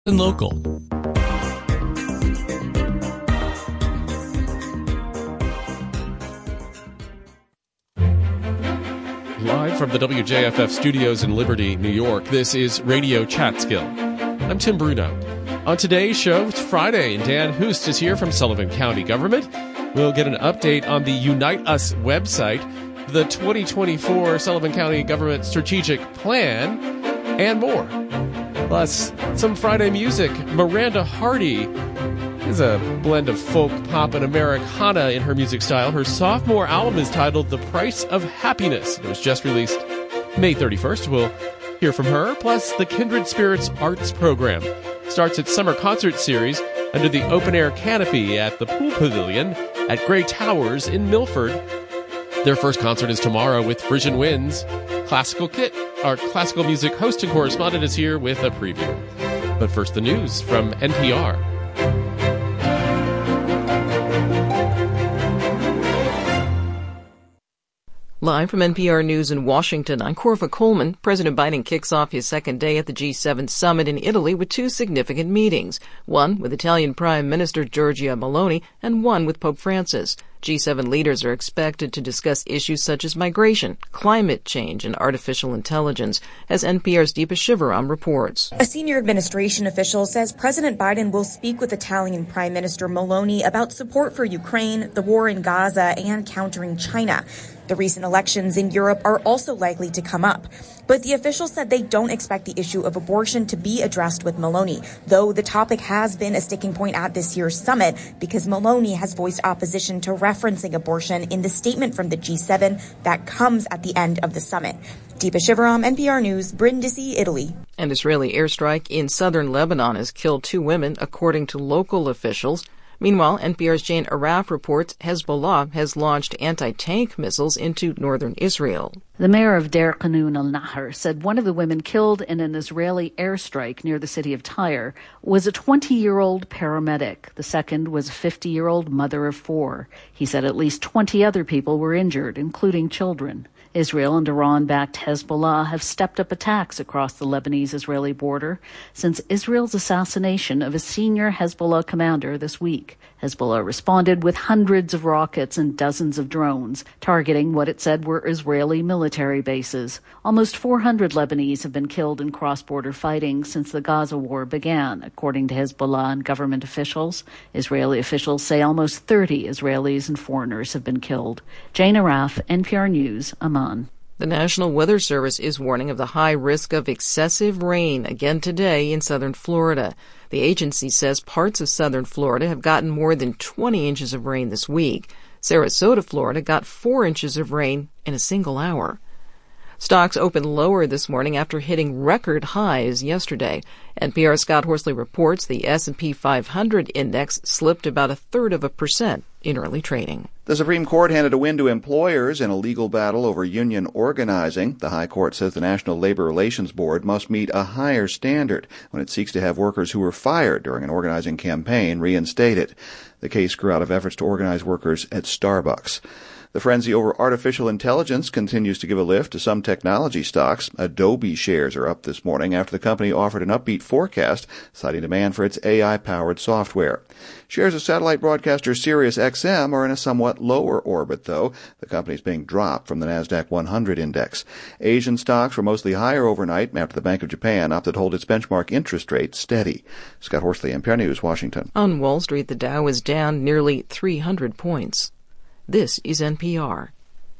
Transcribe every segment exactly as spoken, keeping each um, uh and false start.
and local. Live from the W J F F studios in Liberty, New York, this is Radio Catskill. I'm Tim Bruno. On today's show, it's Friday, and Dan Hoost is here from Sullivan County Government. We'll get an update on the Unite Us website, the twenty twenty-four Sullivan County Government Strategic Plan, and more. Plus, some Friday music. Miranda Hardy is a blend of folk, pop, and Americana in her music style. Her sophomore album is titled The Price of Happiness. It was just released May thirty-first. We'll hear from her. Plus, the Kindred Spirits Arts Program starts its summer concert series under the open-air canopy at the Pool Pavilion at Gray Towers in Milford. Their first concert is tomorrow with Frisian Winds. Classical Kit, our classical music host and correspondent, is here with a preview. But first, the news from N P R. Live from N P R News in Washington, I'm Corva Coleman. President Biden kicks off his second day at the G seven summit in Italy with two significant meetings, one with Italian Prime Minister Giorgia Meloni and one with Pope Francis. G seven leaders are expected to discuss issues such as migration, climate change, and artificial intelligence, as N P R's Deepa Shivaram reports. A senior administration official says President Biden will speak with Italian Prime Minister Meloni about support for Ukraine, the war in Gaza, and countering China. The recent elections in Europe are also likely to come up. But the officials said they don't expect the issue of abortion to be addressed with Meloni, though the topic has been a sticking point at this year's summit because Meloni has voiced opposition to referencing abortion in the statement from the G seven that comes at the end of the summit. Deepa Shivaram, N P R News, Brindisi, Italy. An Israeli airstrike in southern Lebanon has killed two women, according to local officials. Meanwhile, N P R's Jane Araf reports Hezbollah has launched anti-tank missiles into northern Israel. The mayor of Deir Qanun al-Nahar said one of the women killed in an Israeli airstrike near the city of Tyre was a twenty-year-old paramedic. The second was a fifty-year-old mother of four. He said at least twenty other people were injured, including children. Israel and Iran-backed Hezbollah have stepped up attacks across the Lebanese-Israeli border since Israel's assassination of a senior Hezbollah commander this week. Hezbollah responded with hundreds of rockets and dozens of drones, targeting what it said were Israeli military bases. Almost four hundred Lebanese have been killed in cross-border fighting since the Gaza war began, according to Hezbollah and government officials. Israeli officials say almost thirty Israelis and foreigners have been killed. Jane Araf, N P R News, Amman. The National Weather Service is warning of the high risk of excessive rain again today in southern Florida. The agency says parts of southern Florida have gotten more than twenty inches of rain this week. Sarasota, Florida, got four inches of rain in a single hour. Stocks opened lower this morning after hitting record highs yesterday. N P R's Scott Horsley reports the S and P five hundred index slipped about a third of a percent in early trading. The Supreme Court handed a win to employers in a legal battle over union organizing. The High Court says the National Labor Relations Board must meet a higher standard when it seeks to have workers who were fired during an organizing campaign reinstated. The case grew out of efforts to organize workers at Starbucks. The frenzy over artificial intelligence continues to give a lift to some technology stocks. Adobe shares are up this morning after the company offered an upbeat forecast, citing demand for its A I-powered software. Shares of satellite broadcaster Sirius X M are in a somewhat lower orbit, though. The company is being dropped from the NASDAQ one hundred index. Asian stocks were mostly higher overnight after the Bank of Japan opted to hold its benchmark interest rate steady. Scott Horsley, N P R News, Washington. On Wall Street, the Dow is down nearly three hundred points. This is N P R.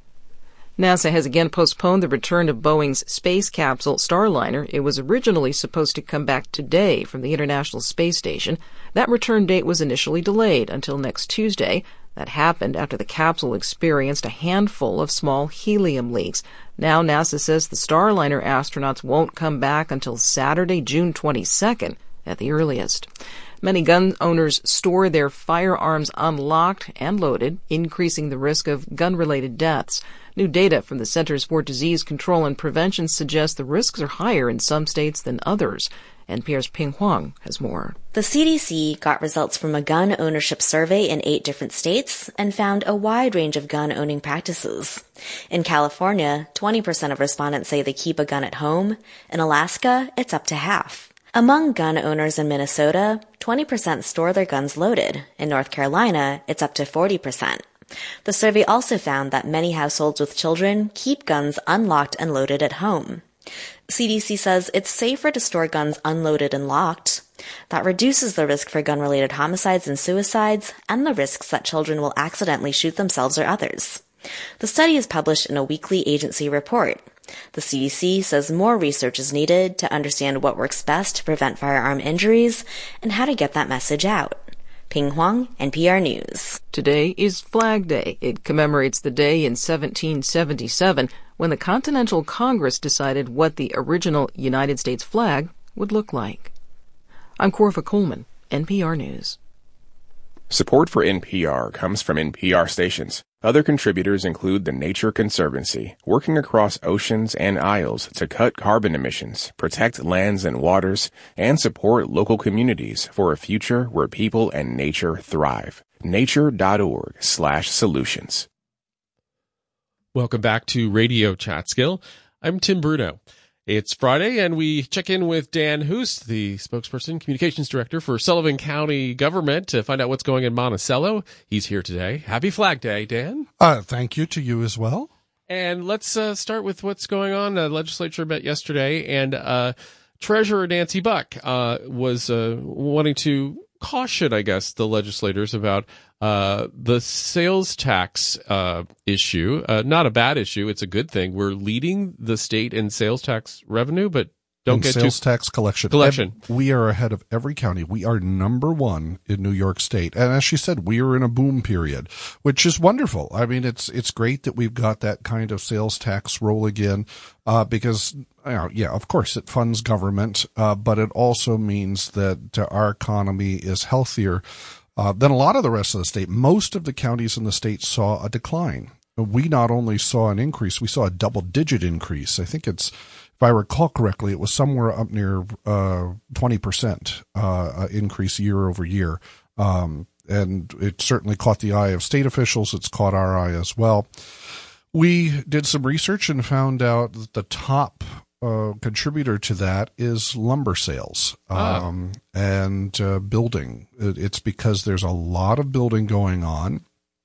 NASA has again postponed the return of Boeing's space capsule Starliner. It was originally supposed to come back today from the International Space Station. That return date was initially delayed until next Tuesday. That happened after the capsule experienced a handful of small helium leaks. Now NASA says the Starliner astronauts won't come back until Saturday, June twenty-second at the earliest. Many gun owners store their firearms unlocked and loaded, increasing the risk of gun-related deaths. New data from the Centers for Disease Control and Prevention suggests the risks are higher in some states than others. N P R's Ping Huang has more. The C D C got results from a gun ownership survey in eight different states and found a wide range of gun-owning practices. In California, twenty percent of respondents say they keep a gun at home. In Alaska, it's up to half. Among gun owners in Minnesota, twenty percent store their guns loaded. In North Carolina, it's up to forty percent. The survey also found that many households with children keep guns unlocked and loaded at home. C D C says it's safer to store guns unloaded and locked. That reduces the risk for gun-related homicides and suicides, and the risks that children will accidentally shoot themselves or others. The study is published in a weekly agency report. The C D C says more research is needed to understand what works best to prevent firearm injuries and how to get that message out. Ping Huang, N P R News. Today is Flag Day. It commemorates the day in seventeen seventy-seven when the Continental Congress decided what the original United States flag would look like. I'm Corva Coleman, N P R News. Support for N P R comes from N P R stations. Other contributors include the Nature Conservancy, working across oceans and isles to cut carbon emissions, protect lands and waters, and support local communities for a future where people and nature thrive. nature.org slash solutions. Welcome back to Radio Chatskill. I'm Tim Bruno. It's Friday, and we check in with Dan Hoost, the spokesperson, communications director for Sullivan County Government, to find out what's going in Monticello. He's here today. Happy Flag Day, Dan. Uh, thank you to you as well. And let's uh, start with what's going on. The legislature met yesterday, and uh, Treasurer Nancy Buck uh, was uh, wanting to caution, I guess, the legislators about uh, the sales tax uh, issue. Uh, not a bad issue. It's a good thing. We're leading the state in sales tax revenue, but don't in get sales too... tax collection. Collection. And we are ahead of every county. We are number one in New York State. And as she said, we are in a boom period, which is wonderful. I mean, it's it's great that we've got that kind of sales tax rolling in uh, because, you know, yeah, of course, it funds government, uh, but it also means that uh, our economy is healthier uh, than a lot of the rest of the state. Most of the counties in the state saw a decline. We not only saw an increase, we saw a double-digit increase. I think it's, if I recall correctly, it was somewhere up near uh, twenty percent uh, increase year over year. Um, and it certainly caught the eye of state officials. It's caught our eye as well. We did some research and found out that the top uh, contributor to that is lumber sales um, ah. and uh, building. It's because there's a lot of building going on.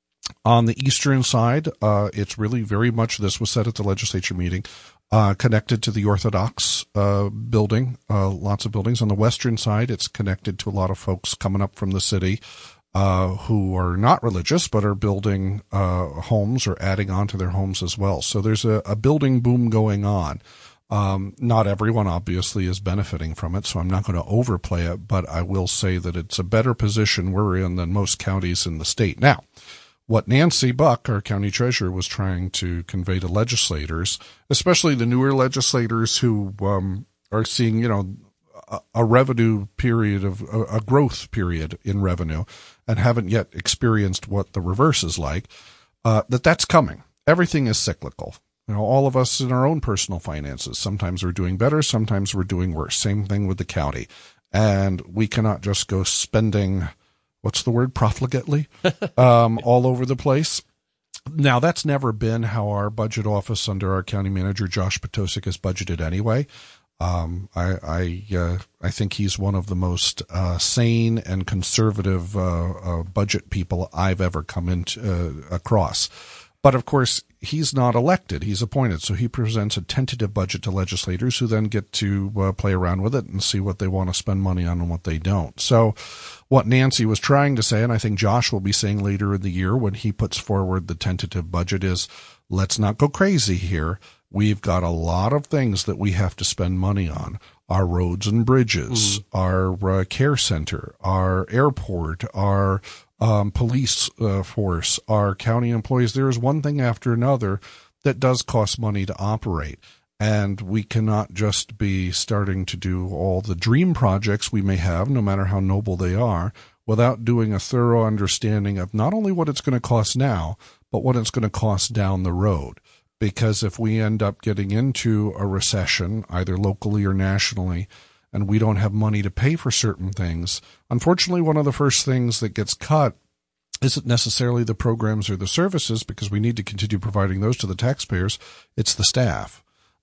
On the eastern side, uh, it's really very much, this was said at the legislature meeting, uh, connected to the Orthodox uh, building, uh, lots of buildings. On the western side, it's connected to a lot of folks coming up from the city uh, who are not religious but are building uh, homes or adding on to their homes as well. So there's a, a building boom going on. Um, not everyone, obviously, is benefiting from it, so I'm not going to overplay it, but I will say that it's a better position we're in than most counties in the state. Now, what Nancy Buck, our county treasurer, was trying to convey to legislators, especially the newer legislators who um, are seeing, you know, a, a revenue period of a, a growth period in revenue and haven't yet experienced what the reverse is like, uh, that that's coming. Everything is cyclical. You know, all of us in our own personal finances, sometimes we're doing better, sometimes we're doing worse. Same thing with the county. And we cannot just go spending, what's the word, profligately, um, all over the place. Now, that's never been how our budget office under our county manager, Josh Potosik, has budgeted anyway. Um, I I, uh, I think he's one of the most uh, sane and conservative uh, uh, budget people I've ever come into uh, across. But, of course, he's not elected. He's appointed. So he presents a tentative budget to legislators who then get to uh, play around with it and see what they want to spend money on and what they don't. So what Nancy was trying to say, and I think Josh will be saying later in the year when he puts forward the tentative budget, is let's not go crazy here. We've got a lot of things that we have to spend money on. Our roads and bridges, mm. our uh, care center, our airport, our Um, police uh, force, our county employees. There is one thing after another that does cost money to operate. And we cannot just be starting to do all the dream projects we may have, no matter how noble they are, without doing a thorough understanding of not only what it's going to cost now, but what it's going to cost down the road. Because if we end up getting into a recession, either locally or nationally, and we don't have money to pay for certain things, unfortunately, one of the first things that gets cut isn't necessarily the programs or the services, because we need to continue providing those to the taxpayers. It's the staff.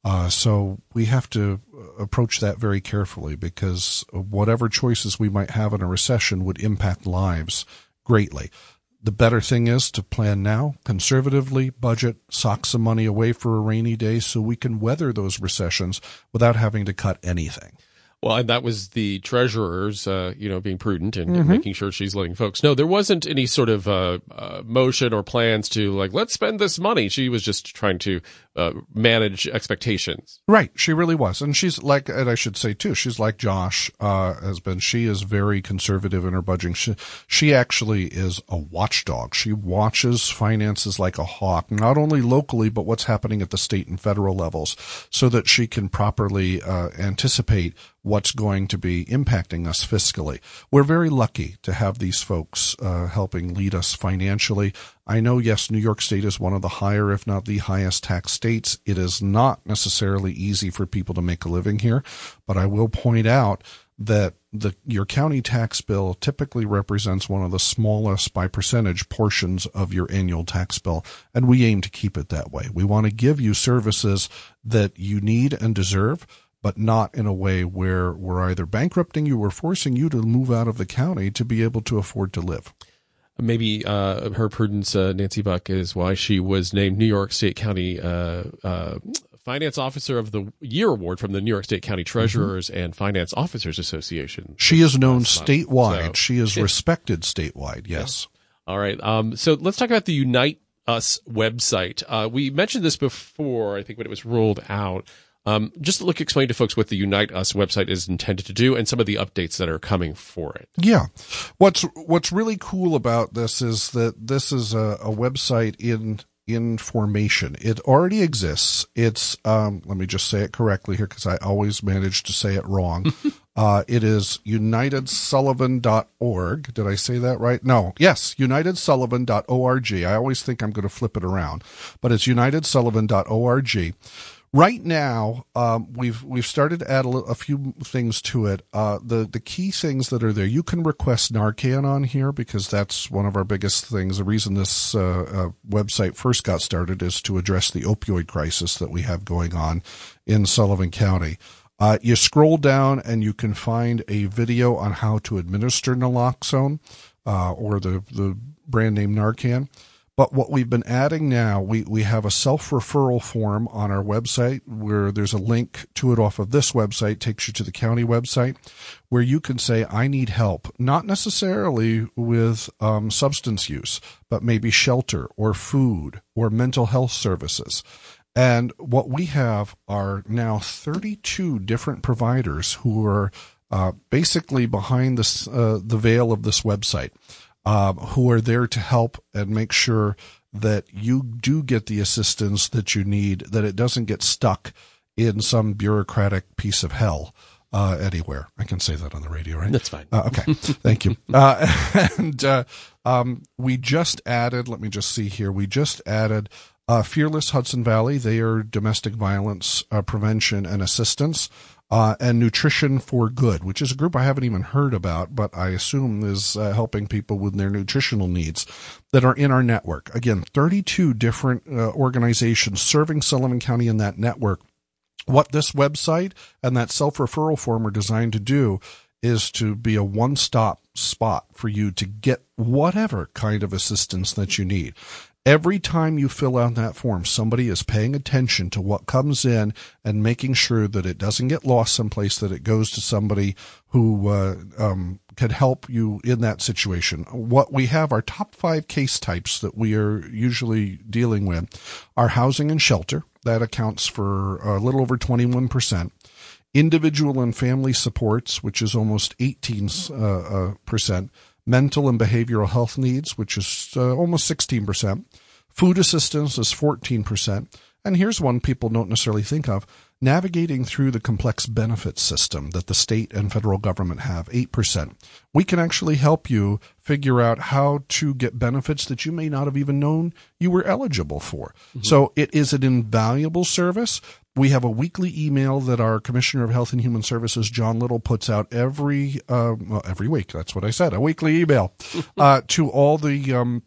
Uh, so we have to approach that very carefully, because whatever choices we might have in a recession would impact lives greatly. The better thing is to plan now, conservatively, budget, sock some money away for a rainy day so we can weather those recessions without having to cut anything. Well, and that was the treasurer's, uh, you know, being prudent and, Mm-hmm. and making sure she's letting folks know. There wasn't any sort of uh, uh, motion or plans to, like, let's spend this money. She was just trying to uh, manage expectations. Right. She really was. And she's like, and I should say, too, she's like Josh uh, has been. She is very conservative in her budgeting. She, she actually is a watchdog. She watches finances like a hawk, not only locally, but what's happening at the state and federal levels, so that she can properly uh, anticipate what's going to be impacting us fiscally. We're very lucky to have these folks uh, helping lead us financially. I know, yes, New York State is one of the higher, if not the highest tax states. It is not necessarily easy for people to make a living here, but I will point out that the your county tax bill typically represents one of the smallest by percentage portions of your annual tax bill, and we aim to keep it that way. We want to give you services that you need and deserve, but not in a way where we're either bankrupting you or forcing you to move out of the county to be able to afford to live. Maybe uh, her prudence, uh, Nancy Buck, is why she was named New York State County uh, uh, Finance Officer of the Year Award from the New York State County Treasurers mm-hmm. and Finance Officers Association. She is known statewide. So, she is she, respected statewide, yes. Yeah. All right. Um, so let's talk about the Unite Us website. Uh, we mentioned this before, I think, when it was rolled out. Um, just to look, explain to folks what the Unite Us website is intended to do and some of the updates that are coming for it. Yeah. What's, what's really cool about this is that this is a, a website in, in formation. It already exists. It's, um, let me just say it correctly here, because I always manage to say it wrong. uh, it is united sullivan dot org. Did I say that right? No. Yes. united sullivan dot org. I always think I'm going to flip it around, but it's united sullivan dot org. Right now, um, we've we've started to add a, a few things to it. Uh, the the key things that are there, you can request Narcan on here, because that's one of our biggest things. The reason this uh, uh, website first got started is to address the opioid crisis that we have going on in Sullivan County. Uh, you scroll down and you can find a video on how to administer naloxone uh, or the the brand name Narcan. But what we've been adding now, we, we have a self-referral form on our website where there's a link to it off of this website, takes you to the county website, where you can say, I need help, not necessarily with um, substance use, but maybe shelter or food or mental health services. And what we have are now thirty-two different providers who are uh, basically behind this, uh, the veil of this website. Uh, who are there to help and make sure that you do get the assistance that you need, that it doesn't get stuck in some bureaucratic piece of hell uh, anywhere. I can say that on the radio, right? That's fine. Uh, okay, thank you. Uh, and uh, um, we just added, let me just see here, we just added uh, Fearless Hudson Valley. They are domestic violence uh, prevention and assistance. Uh, and Nutrition for Good, which is a group I haven't even heard about, but I assume is uh, helping people with their nutritional needs that are in our network. Again, thirty-two different uh, organizations serving Sullivan County in that network. What this website and that self-referral form are designed to do is to be a one-stop spot for you to get whatever kind of assistance that you need. Every time you fill out that form, somebody is paying attention to what comes in and making sure that it doesn't get lost someplace, that it goes to somebody who uh, um, can help you in that situation. What we have, our top five case types that we are usually dealing with are housing and shelter. That accounts for a little over twenty-one percent. Individual and family supports, which is almost eighteen percent. Mental and behavioral health needs, which is uh, almost sixteen percent. Food assistance is fourteen percent. And here's one people don't necessarily think of, navigating through the complex benefits system that the state and federal government have, eight percent. We can actually help you figure out how to get benefits that you may not have even known you were eligible for. Mm-hmm. So it is an invaluable service. We have a weekly email that our Commissioner of Health and Human Services, John Little, puts out every uh, well, every week. That's what I said, a weekly email uh, to all the um,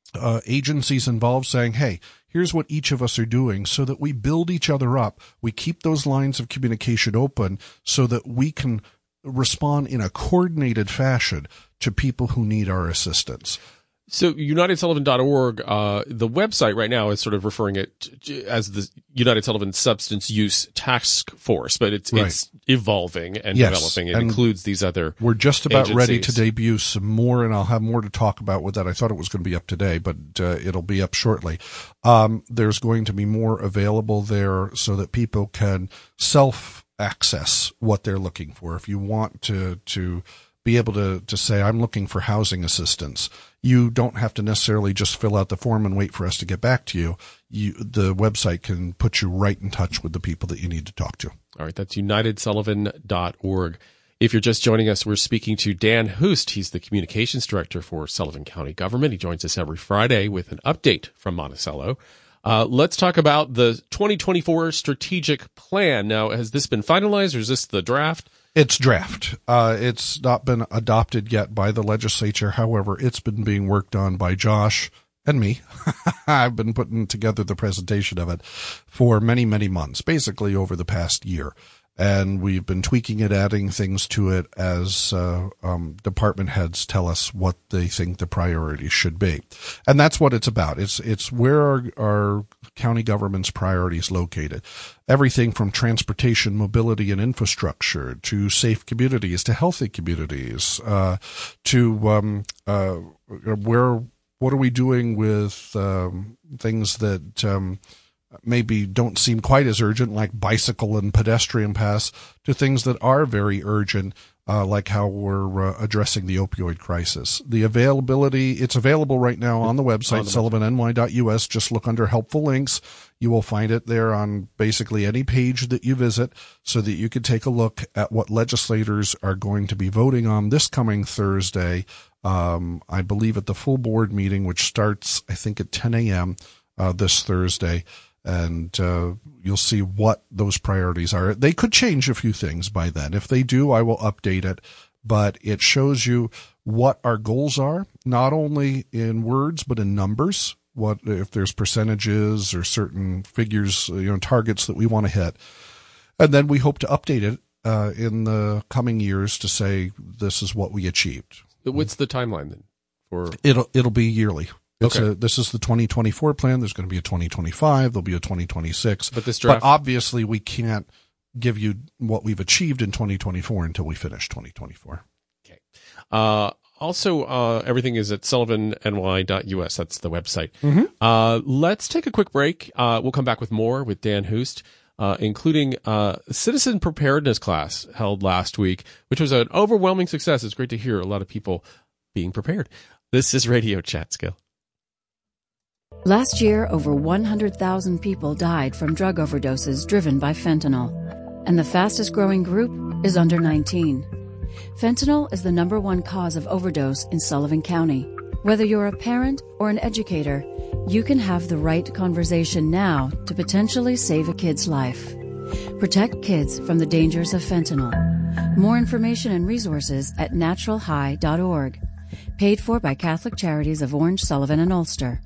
uh, agencies involved saying, hey, here's what each of us are doing so that we build each other up. We keep those lines of communication open so that we can respond in a coordinated fashion to people who need our assistance. So United Sullivan dot org, uh, the website right now is sort of referring it to, as the United Sullivan Substance Use Task Force, but it's right. it's evolving and yes, developing. It and includes these other We're just about agencies. ready to debut some more, and I'll have more to talk about with that. I thought it was going to be up today, but uh, it'll be up shortly. Um, there's going to be more available there so that people can self-access what they're looking for. If you want to to be able to, to say, I'm looking for housing assistance, you don't have to necessarily just fill out the form and wait for us to get back to you. You, the website can put you right in touch with the people that you need to talk to. All right, that's United Sullivan dot org. If you're just joining us, we're speaking to Dan Hoost. He's the communications director for Sullivan County Government. He joins us every Friday with an update from Monticello. Uh, let's talk about the twenty twenty-four strategic plan. Now, has this been finalized, or is this the draft? It's draft. Uh, it's not been adopted yet by the legislature. However, it's been being worked on by Josh and me. I've been putting together the presentation of it for many, many months, basically over the past year. And we've been tweaking it, adding things to it as uh, um, department heads tell us what they think the priorities should be. And that's what it's about. It's it's where are our county government's priorities located. Everything from transportation, mobility, and infrastructure to safe communities, to healthy communities, uh, to um, uh, where what are we doing with um, things that um, maybe don't seem quite as urgent, like bicycle and pedestrian paths, to things that are very urgent, uh, like how we're uh, addressing the opioid crisis. The availability, it's available right now on the website, sullivan n y dot u s. Just look under helpful links. You will find it there on basically any page that you visit so that you can take a look at what legislators are going to be voting on this coming Thursday. Um, I believe at the full board meeting, which starts, I think, at ten a.m. Uh, this Thursday. And uh, you'll see what those priorities are. They could change a few things by then. If they do, I will update it. But it shows you what our goals are, not only in words, but in numbers. What if there's percentages or certain figures, you know, targets that we want to hit. And then we hope to update it uh, in the coming years to say this is what we achieved. What's the timeline then? For It'll it'll be yearly. It's okay. a, this is the twenty twenty-four plan. There's going to be a twenty twenty-five. There'll be a twenty twenty-six. But this draft, but obviously we can't give you what we've achieved in twenty twenty-four until we finish twenty twenty-four. Okay. Uh, also, uh, everything is at sullivan n y dot u s. That's the website. Mm-hmm. Uh, let's take a quick break. Uh, we'll come back with more with Dan Hoost, uh, including uh, a citizen preparedness class held last week, which was an overwhelming success. It's great to hear a lot of people being prepared. This is Radio Chatskill. Last year, over one hundred thousand people died from drug overdoses driven by fentanyl, and the fastest growing group is under nineteen. Fentanyl is the number one cause of overdose in Sullivan County. Whether you're a parent or an educator, you can have the right conversation now to potentially save a kid's life. Protect kids from the dangers of fentanyl. More information and resources at natural high dot org. Paid for by Catholic Charities of Orange, Sullivan, and Ulster.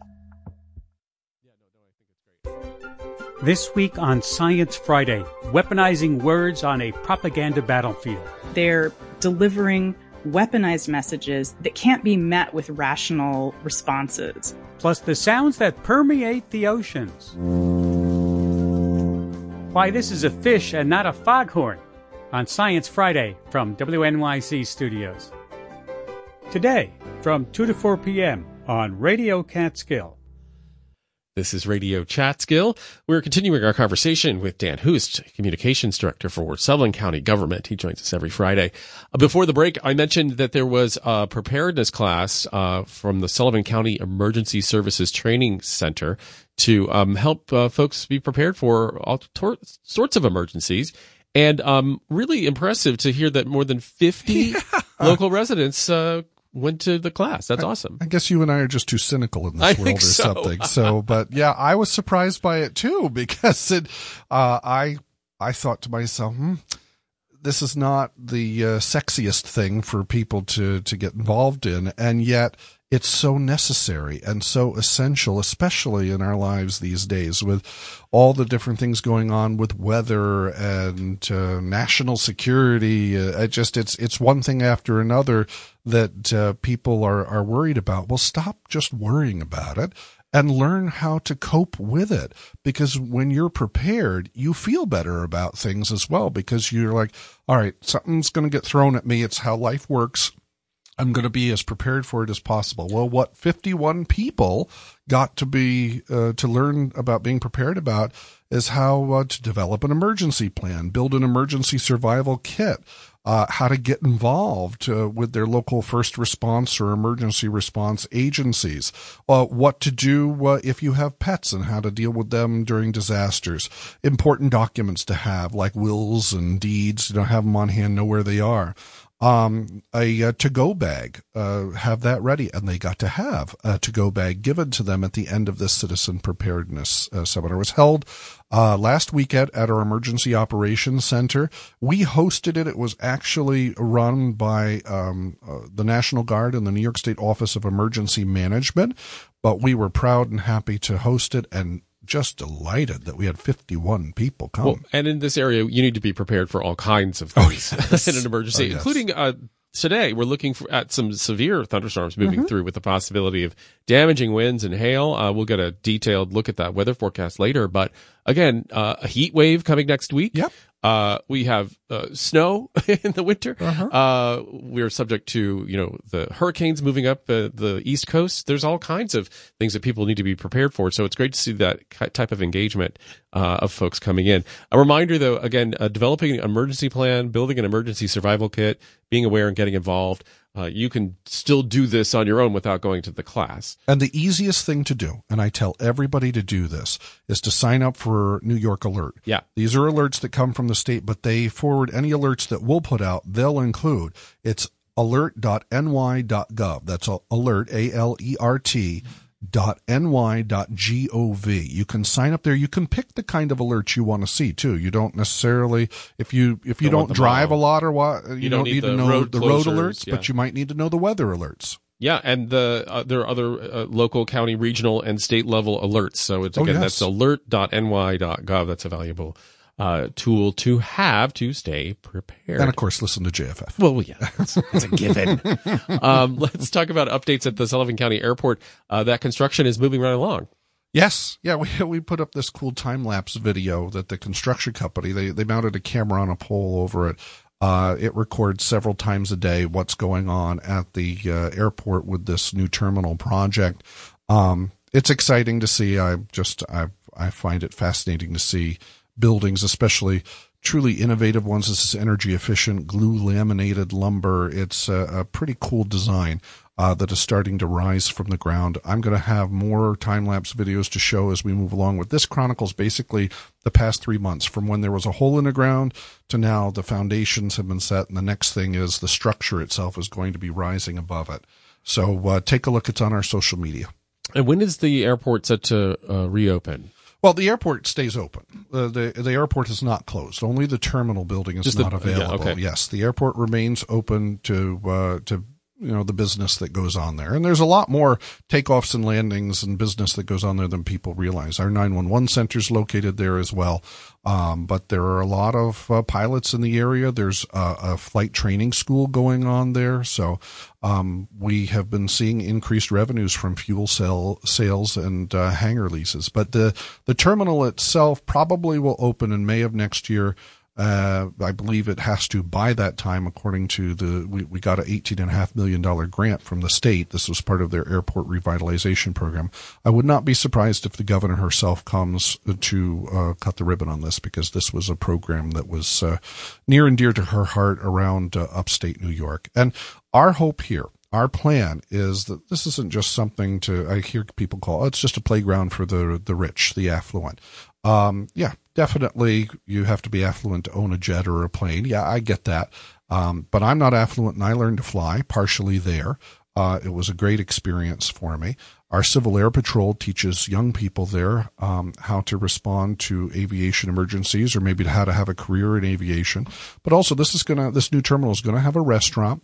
This week on Science Friday, weaponizing words on a propaganda battlefield. They're delivering weaponized messages that can't be met with rational responses. Plus the sounds that permeate the oceans. Why this is a fish and not a foghorn on Science Friday from W N Y C Studios. Today, from two to four p.m. on Radio Catskill. This is Radio Chatskill. We're continuing our conversation with Dan Hoost, Communications Director for Sullivan County Government. He joins us every Friday. Uh, before the break, I mentioned that there was a preparedness class uh, from the Sullivan County Emergency Services Training Center to um, help uh, folks be prepared for all tor- sorts of emergencies. And um, really impressive to hear that more than fifty yeah. local residents uh went to the class. That's I, awesome. I guess you and I are just too cynical in this I world think or so. something. So, but yeah, I was surprised by it too, because it, uh, I, I thought to myself, hmm, this is not the uh, sexiest thing for people to, to get involved in, and yet it's so necessary and so essential, especially in our lives these days with all the different things going on with weather and uh, national security. Uh, it just it's it's one thing after another that uh, people are, are worried about. Well, stop just worrying about it and learn how to cope with it, because when you're prepared, you feel better about things as well, because you're like, all right, something's going to get thrown at me. It's how life works. I'm going to be as prepared for it as possible. Well, what fifty-one people got to be uh, to learn about being prepared about is how uh, to develop an emergency plan, build an emergency survival kit, uh, how to get involved uh, with their local first response or emergency response agencies, uh, what to do uh, if you have pets and how to deal with them during disasters, important documents to have like wills and deeds, you know, have them on hand, know where they are. Um, a, a to-go bag, uh, have that ready. And they got to have a to-go bag given to them at the end of this citizen preparedness uh, seminar. It was held uh, last weekend at our Emergency Operations Center. We hosted it. It was actually run by um, uh, the National Guard and the New York State Office of Emergency Management, but we were proud and happy to host it, and just delighted that we had fifty-one people come. Well, and in this area, you need to be prepared for all kinds of things oh, yes. in an emergency, oh, yes. including uh, today. We're looking for, at some severe thunderstorms moving mm-hmm. through with the possibility of damaging winds and hail. Uh, we'll get a detailed look at that weather forecast later. But again, uh, a heat wave coming next week. Yep. Uh, we have uh, snow in the winter. Uh-huh. Uh, we're subject to, you know, the hurricanes moving up uh, the East Coast. There's all kinds of things that people need to be prepared for. So it's great to see that type of engagement uh, of folks coming in. A reminder, though, again, uh, developing an emergency plan, building an emergency survival kit, being aware and getting involved. Uh, you can still do this on your own without going to the class. And the easiest thing to do, and I tell everybody to do this, is to sign up for New York Alert. Yeah. These are alerts that come from the state, but they forward any alerts that we'll put out. They'll include, it's alert dot n y dot gov. That's alert, A L E R T, dot n y dot gov. You can sign up there. You can pick the kind of alerts you want to see too. You don't necessarily, if you if you don't, don't drive a lot or what, you, you don't, don't need, need to know road the road alerts, yeah. but you might need to know the weather alerts. Yeah, and the uh, there are other uh, local, county, regional, and state level alerts. So it's again, oh, yes. that's alert dot n y dot gov. That's a valuable uh, tool to have to stay prepared. And of course, listen to J F F. Well, yeah, it's, it's a given. um, let's talk about updates at the Sullivan County Airport. Uh, that construction is moving right along. Yes. Yeah, we we put up this cool time-lapse video that the construction company, they, they mounted a camera on a pole over it. Uh, it records several times a day what's going on at the uh, airport with this new terminal project. Um, it's exciting to see. I just, I, I find it fascinating to see buildings, especially truly innovative ones. This is energy efficient, glue laminated lumber. It's a, a pretty cool design uh, that is starting to rise from the ground. I'm going to have more time-lapse videos to show as we move along. With this chronicles basically the past three months from when there was a hole in the ground to now the foundations have been set, and the next thing is the structure itself is going to be rising above it. So uh, take a look. It's on our social media. And when is the airport set to uh, reopen? Well, the airport stays open. Uh, the the airport is not closed. Only the terminal building is Just not the, available. Yeah, okay. Yes, the airport remains open to uh, to you know the business that goes on there. And there's a lot more takeoffs and landings and business that goes on there than people realize. Our nine one one center is located there as well. Um, but there are a lot of uh, pilots in the area. There's a, a flight training school going on there. So um, we have been seeing increased revenues from fuel cell sales and uh, hangar leases. But the, the terminal itself probably will open in May of next year. Uh, I believe it has to by that time, according to the, we, we got an eighteen and a half million dollar grant from the state. This was part of their airport revitalization program. I would not be surprised if the governor herself comes to, uh, cut the ribbon on this, because this was a program that was, uh, near and dear to her heart around uh, upstate New York. And our hope here, our plan is that this isn't just something to, I hear people call, oh, it's just a playground for the, the rich, the affluent. Um, yeah, definitely you have to be affluent to own a jet or a plane. Yeah, I get that. Um, but I'm not affluent and I learned to fly partially there. Uh, it was a great experience for me. Our Civil Air Patrol teaches young people there um, how to respond to aviation emergencies, or maybe how to have a career in aviation. But also, this is gonna this new terminal is gonna have a restaurant,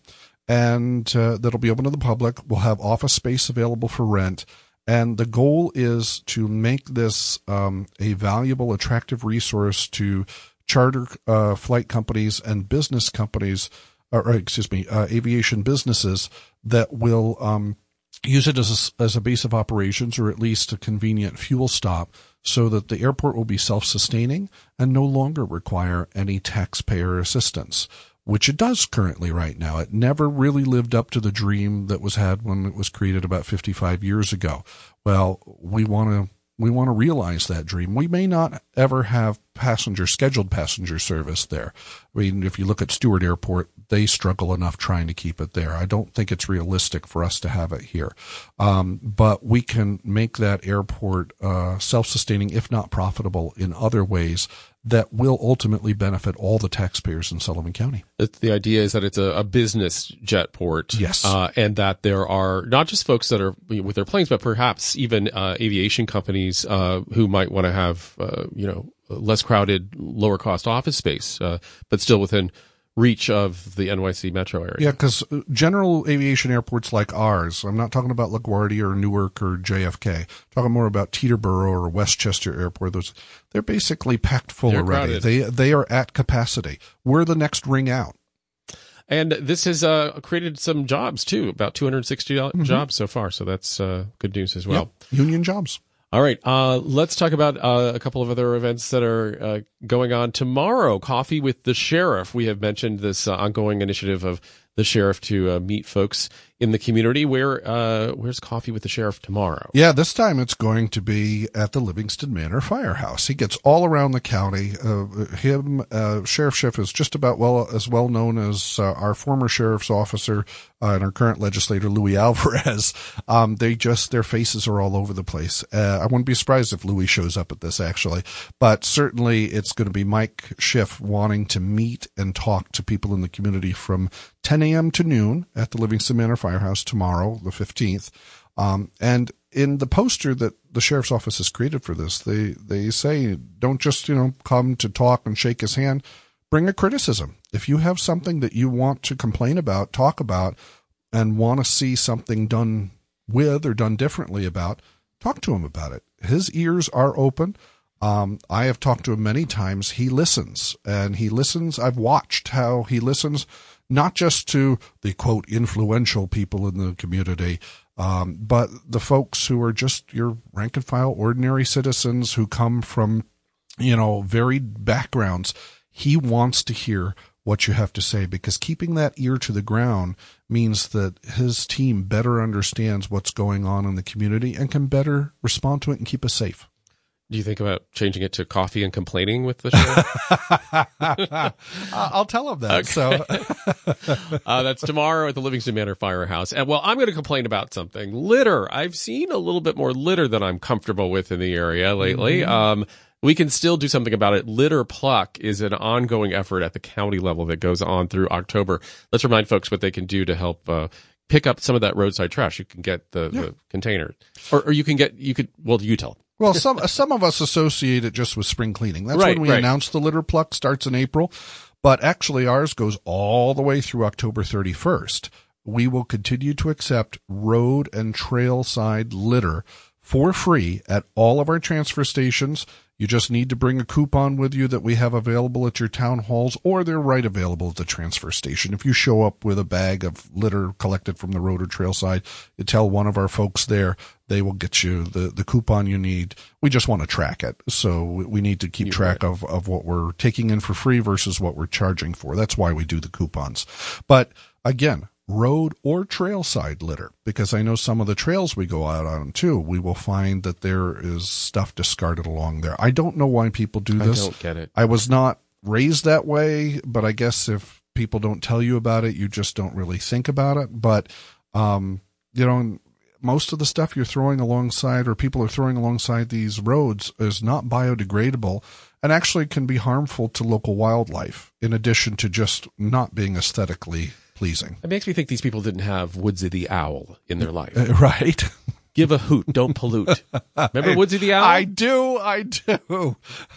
and uh, that'll be open to the public. We'll have office space available for rent, and the goal is to make this um, a valuable, attractive resource to charter uh, flight companies and business companies, or excuse me, uh, aviation businesses that will um, use it as a, as a base of operations, or at least a convenient fuel stop, so that the airport will be self-sustaining and no longer require any taxpayer assistance, which it does currently right now. It never really lived up to the dream that was had when it was created about fifty-five years ago. Well, we want to we want to realize that dream. We may not ever have passenger scheduled passenger service there. I mean, if you look at Stewart Airport, they struggle enough trying to keep it there. I don't think it's realistic for us to have it here. Um, but we can make that airport uh, self-sustaining, if not profitable, in other ways that will ultimately benefit all the taxpayers in Sullivan County. It's, the idea is that it's a, a business jet port. Yes. Uh, and that there are not just folks that are with their planes, but perhaps even uh, aviation companies uh, who might want to have, uh, you know, less crowded, lower cost office space, uh, but still within reach of the N Y C metro area. Yeah, because general aviation airports like ours, I'm not talking about LaGuardia or Newark or J F K, I'm talking more about Teterboro or Westchester Airport. Those, they're basically packed full They're already. crowded. They they are at capacity. We're the next ring out. And this has uh, created some jobs, too, about two hundred sixty mm-hmm. jobs so far. So that's uh, good news as well. Yep. Union jobs. All right. Uh, let's talk about uh, a couple of other events that are uh, going on tomorrow. Coffee with the Sheriff. We have mentioned this uh, ongoing initiative of the sheriff to uh, meet folks in the community. Where uh, where's Coffee with the Sheriff tomorrow? Yeah, this time it's going to be at the Livingston Manor Firehouse. He gets all around the county. Uh, him, uh, Sheriff Schiff is just about well as well known as uh, our former sheriff's officer uh, and our current legislator, Louis Alvarez. Um, they just, their faces are all over the place. Uh, I wouldn't be surprised if Louis shows up at this, actually. But certainly it's going to be Mike Schiff wanting to meet and talk to people in the community from ten a.m. to noon at the Livingston Manor Firehouse tomorrow, the fifteenth. Um, and in the poster that the sheriff's office has created for this, they, they say, don't just, you know, come to talk and shake his hand. Bring a criticism. If you have something that you want to complain about, talk about, and want to see something done with or done differently about, talk to him about it. His ears are open. Um, I have talked to him many times. He listens, and he listens. I've watched how he listens, not just to the, quote, influential people in the community, um, but the folks who are just your rank and file, ordinary citizens who come from, you know, varied backgrounds. He wants to hear what you have to say, because keeping that ear to the ground means that his team better understands what's going on in the community and can better respond to it and keep us safe. Do you think about changing it to Coffee and Complaining with the sheriff? I'll tell him that. Okay. So uh, that's tomorrow at the Livingston Manor Firehouse. And well, I'm going to complain about something. Litter. I've seen a little bit more litter than I'm comfortable with in the area lately. Mm-hmm. Um, we can still do something about it. Litter Pluck is an ongoing effort at the county level that goes on through October. Let's remind folks what they can do to help uh, pick up some of that roadside trash. You can get the, yeah. the container, or, or you can get, you could, well, you tell them. Well, some some of us associate it just with spring cleaning. That's right, when we right. announced the litter pluck starts in April. But actually ours goes all the way through October thirty-first. We will continue to accept road and trail side litter for free at all of our transfer stations. You just need to bring a coupon with you that we have available at your town halls, or they're right available at the transfer station. If you show up with a bag of litter collected from the road or trail side, you tell one of our folks there, they will get you the, the coupon you need. We just want to track it. So we need to keep You're track right. of, of what we're taking in for free versus what we're charging for. That's why we do the coupons. But again, road or trail side litter, because I know some of the trails we go out on too, we will find that there is stuff discarded along there. I don't know why people do this. I don't get it. I was not raised that way, but I guess if people don't tell you about it, you just don't really think about it. But, um, you know, most of the stuff you're throwing alongside, or people are throwing alongside these roads, is not biodegradable and actually can be harmful to local wildlife, in addition to just not being aesthetically pleasing. It makes me think these people didn't have Woodsy the Owl in their life. Uh, right. Give a hoot, don't pollute. Remember Woodsy the Owl? I do, I do.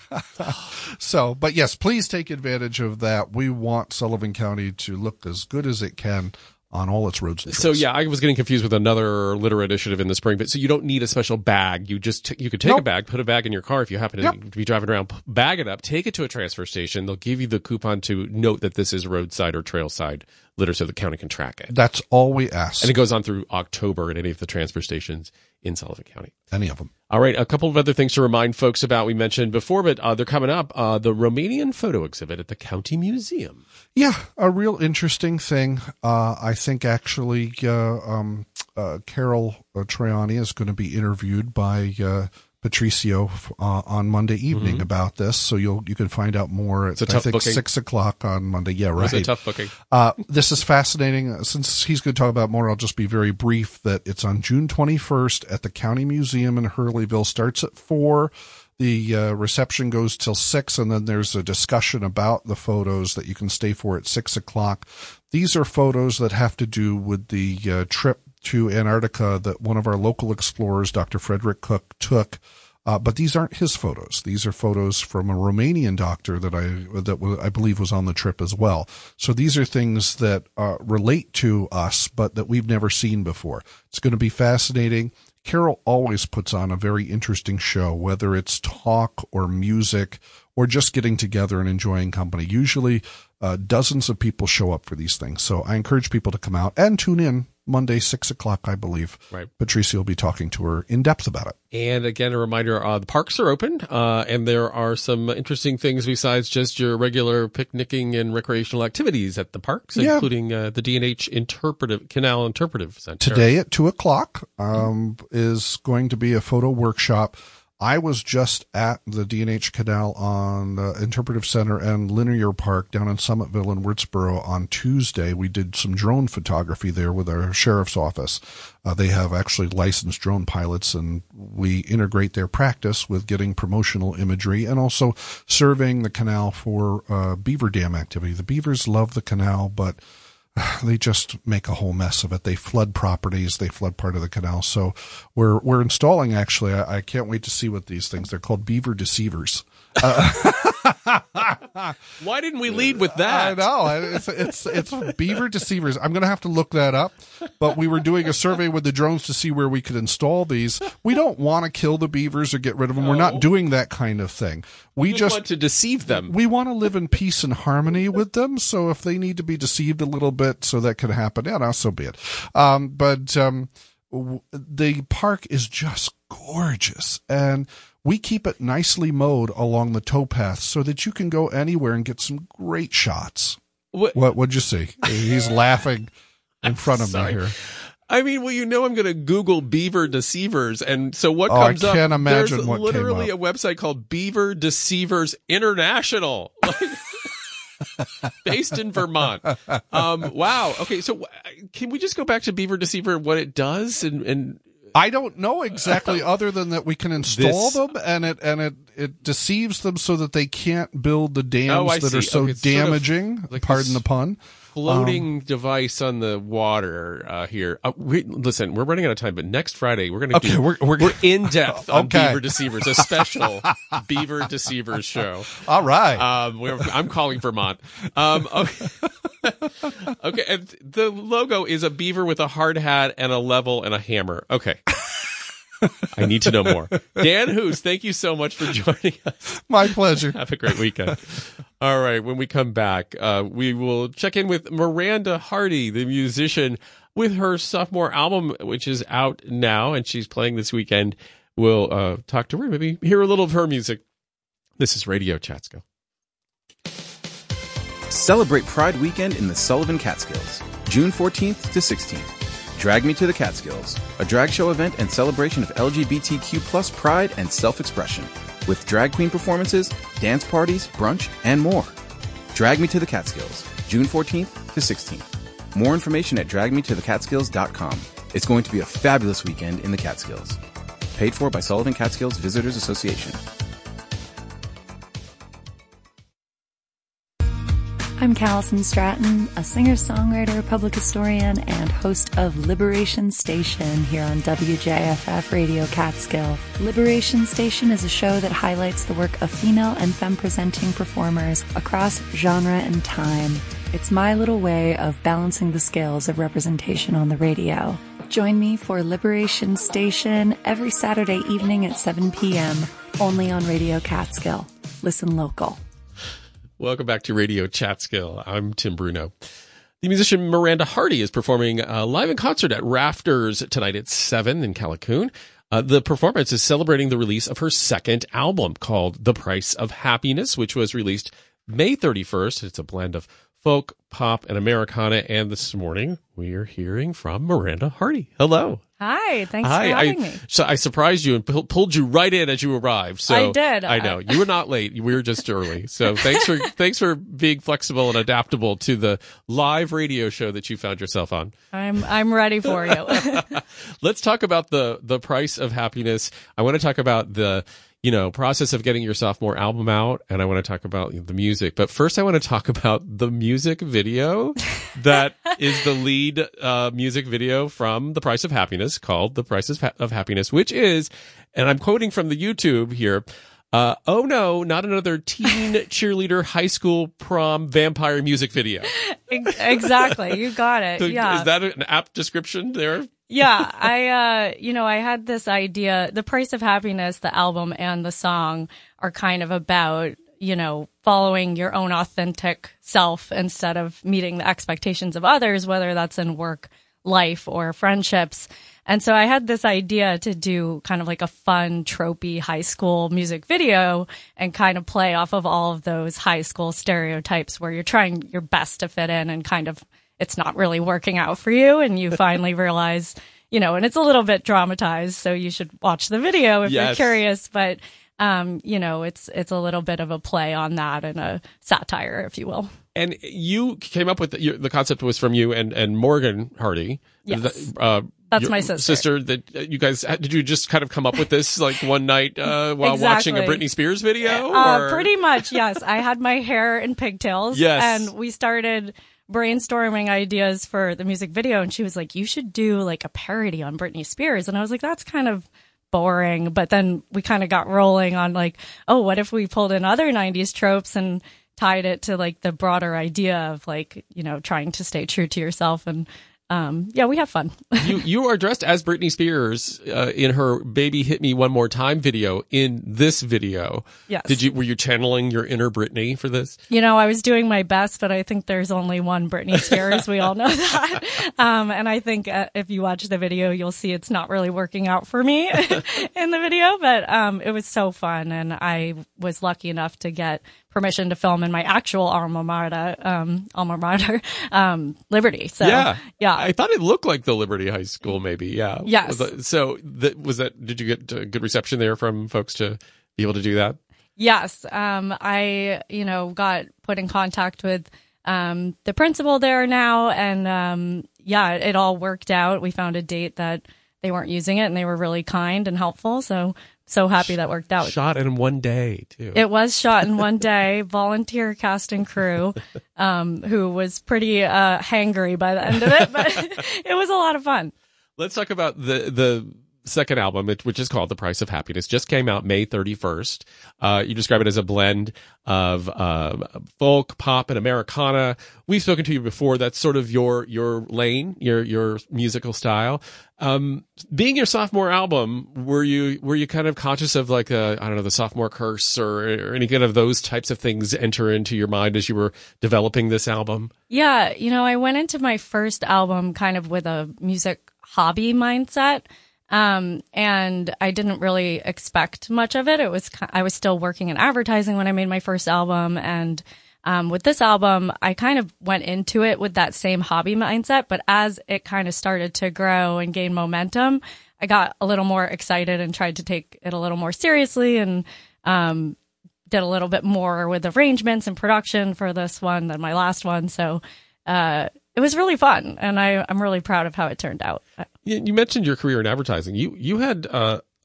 So, but yes, please take advantage of that. We want Sullivan County to look as good as it can on all its roads and trails. So yeah, I was getting confused with another litter initiative in the spring, but so you don't need a special bag. You just, t- you could take Nope. a bag, put a bag in your car if you happen to Yep. be driving around, p- bag it up, take it to a transfer station. They'll give you the coupon to note that this is roadside or trailside litter so the county can track it. That's all we ask. And it goes on through October at any of the transfer stations in Sullivan County. Any of them. All right, a couple of other things to remind folks about we mentioned before, but uh, they're coming up. Uh, the Romanian photo exhibit at the County Museum. Yeah, a real interesting thing. Uh, I think actually uh, um, uh, Carol uh, Traiani is going to be interviewed by uh, Patricio uh, on Monday evening Mm-hmm. about this, so you'll you can find out more at It's a tough I think booking. six o'clock on Monday. Yeah, right. It's a tough booking. Uh, this is fascinating. Since he's going to talk about more, I'll just be very brief that it's on June twenty-first at the County Museum in Hurleyville. Starts at four. The uh, reception goes till six, and then there's a discussion about the photos that you can stay for at six o'clock. These are photos that have to do with the uh, trip to Antarctica that one of our local explorers, Doctor Frederick Cook, took. Uh, but these aren't his photos. These are photos from a Romanian doctor that I that w- I believe was on the trip as well. So these are things that uh, relate to us, but that we've never seen before. It's going to be fascinating. Carol always puts on a very interesting show, whether it's talk or music or just getting together and enjoying company. Usually uh, dozens of people show up for these things. So I encourage people to come out and tune in Monday, six o'clock, I believe. Right. Patricia will be talking to her in depth about it. And again, a reminder, uh, the parks are open, uh, and there are some interesting things besides just your regular picnicking and recreational activities at the parks, Yeah. including uh, the D and H Interpretive Canal Interpretive Center. Today at two o'clock um, is going to be a photo workshop. I was just at the D and H Canal on the Interpretive Center and Linear Park down in Summitville and Wurtsboro on Tuesday. We did some drone photography there with our sheriff's office. Uh, they have actually licensed drone pilots, and we integrate their practice with getting promotional imagery and also surveying the canal for uh, beaver dam activity. The beavers love the canal, but they just make a whole mess of it. They flood properties. They flood part of the canal. So we're we're installing, actually, I, I can't wait to see what these things, they're called beaver deceivers. Uh, Why didn't we lead with that? I know. It's, it's, it's beaver deceivers. I'm going to have to look that up. But we were doing a survey with the drones to see where we could install these. We don't want to kill the beavers or get rid of them. No. We're not doing that kind of thing. We, We just, just want to deceive them. we want to live in peace and harmony with them. So if they need to be deceived a little bit so that can happen, yeah, no, so be it. Um, but um, w- the park is just gorgeous. And we keep it nicely mowed along the towpath so that you can go anywhere and get some great shots. What? What would you see? He's laughing in front of Sorry. me here. I mean, well, you know, I'm going to Google beaver deceivers, and so what Oh, I comes up? can't imagine There's what came literally up. a website called Beaver Deceivers International, like, based in Vermont. Um, wow. Okay, so uh, can we just go back to Beaver Deceiver, what it does, and and I don't know exactly other than that we can install This- them and it and it, it deceives them so that they can't build the dams Oh, I that see. are so Okay, it's sort of damaging, like pardon this the pun. floating device on the water uh, here. Uh, we, listen, we're running out of time, but next Friday we're going to Okay, do, we're- we're- we're in depth on Okay. Beaver Deceivers, a special Beaver Deceivers show. All right. Um, we're, I'm calling Vermont. Um, okay. Okay, and the logo is a beaver with a hard hat and a level and a hammer. Okay. I need to know more. Dan Hoos, thank you so much for joining us. My pleasure. Have a great weekend. All right, when we come back, uh, we will check in with Miranda Hardy, the musician, with her sophomore album, which is out now, and she's playing this weekend. We'll uh, talk to her, maybe hear a little of her music. This is Radio Chatskill. Celebrate Pride Weekend in the Sullivan Catskills, June fourteenth to sixteenth. Drag Me to the Catskills, a drag show event and celebration of L G B T Q plus pride and self-expression, with drag queen performances, dance parties, brunch, and more. Drag Me to the Catskills, June fourteenth to sixteenth. More information at drag me to the catskills dot com. It's going to be a fabulous weekend in the Catskills. Paid for by Sullivan Catskills Visitors Association. I'm Callison Stratton, a singer-songwriter, public historian, and host of Liberation Station here on W J F F Radio Catskill. Liberation Station is a show that highlights the work of female and femme-presenting performers across genre and time. It's my little way of balancing the scales of representation on the radio. Join me for Liberation Station every Saturday evening at seven p.m., only on Radio Catskill. Listen local. Welcome back to Radio Chatskill. I'm Tim Bruno. The musician Miranda Hardy is performing uh, live in concert at Rafters tonight at seven in Callicoon. Uh, the performance is celebrating the release of her second album called The Price of Happiness, which was released May thirty-first. It's a blend of folk, pop, and Americana. And this morning, we are hearing from Miranda Hardy. Hello. Hi, thanks Hi, for having I, me. So I surprised you and pu- pulled you right in as you arrived. So I did. I know you were not late. We were just early. So thanks for thanks for being flexible and adaptable to the live radio show that you found yourself on. I'm I'm ready for you. Let's talk about the the price of happiness. I want to talk about the you know process of getting your sophomore album out, and I want to talk about the music. But first, I want to talk about the music video that is the lead uh, music video from The Price of Happiness, called The Price of, ha- of Happiness, which is, and I'm quoting from the YouTube here, uh, oh no, not another teen cheerleader high school prom vampire music video. Exactly. You got it. So yeah. Is that an apt description there? Yeah. I, uh, you know, I had this idea, The Price of Happiness, the album and the song are kind of about, you know, following your own authentic self instead of meeting the expectations of others, whether that's in work, life, or friendships. And so I had this idea to do kind of like a fun, tropey high school music video and kind of play off of all of those high school stereotypes where you're trying your best to fit in and kind of it's not really working out for you. And you finally realize, you know, and it's a little bit dramatized. So you should watch the video if Yes. you're curious. But Um, you know, it's it's a little bit of a play on that and a satire, if you will. And you came up with the, your, the concept was from you and, and Morgan Hardy. Yes. The, uh, That's your my sister. Sister that uh, you guys, did you just kind of come up with this like one night uh, while Exactly. watching a Britney Spears video? Uh, or? pretty much, yes. I had my hair in pigtails. Yes. And we started brainstorming ideas for the music video. And she was like, you should do like a parody on Britney Spears. And I was like, that's kind of boring. But then we kind of got rolling on like, oh, what if we pulled in other nineties tropes and tied it to like the broader idea of like, you know, trying to stay true to yourself. And um, yeah, we have fun. you you are dressed as Britney Spears uh, in her "Baby Hit Me One More Time" video. In this video, yes. Did you were you channeling your inner Britney for this? You know, I was doing my best, but I think there's only one Britney Spears. We all know that. Um, and I think uh, if you watch the video, you'll see it's not really working out for me in the video. But um, it was so fun, and I was lucky enough to get permission to film in my actual alma mater, um, alma mater, um, Liberty. So yeah, yeah. I thought it looked like the Liberty High School, maybe. Yeah. Yes. Was that, so that, was that? Did you get a good reception there from folks to be able to do that? Yes. Um, I, you know, got put in contact with um, the principal there now, and um, yeah, it all worked out. We found a date that they weren't using it, and they were really kind and helpful. So. So happy that worked out. Shot in one day, too. It was shot in one day. Volunteer cast and crew, um, who was pretty uh, hangry by the end of it, but it was a lot of fun. Let's talk about the the second album, which is called The Price of Happiness. Just came out May thirty-first. Uh, you describe it as a blend of uh, folk, pop, and Americana. We've spoken to you before. That's sort of your your lane, your your musical style. Um, being your sophomore album, were you were you kind of conscious of like a, I don't know, the sophomore curse or, or any kind of those types of things enter into your mind as you were developing this album? Yeah, you know, I went into my first album kind of with a music hobby mindset. Um, and I didn't really expect much of it. It was, I was still working in advertising when I made my first album. And, um, with this album, I kind of went into it with that same hobby mindset. But as it kind of started to grow and gain momentum, I got a little more excited and tried to take it a little more seriously and, um, did a little bit more with arrangements and production for this one than my last one. So, uh, it was really fun, and I, I'm really proud of how it turned out. You, you mentioned your career in advertising. You you had uh,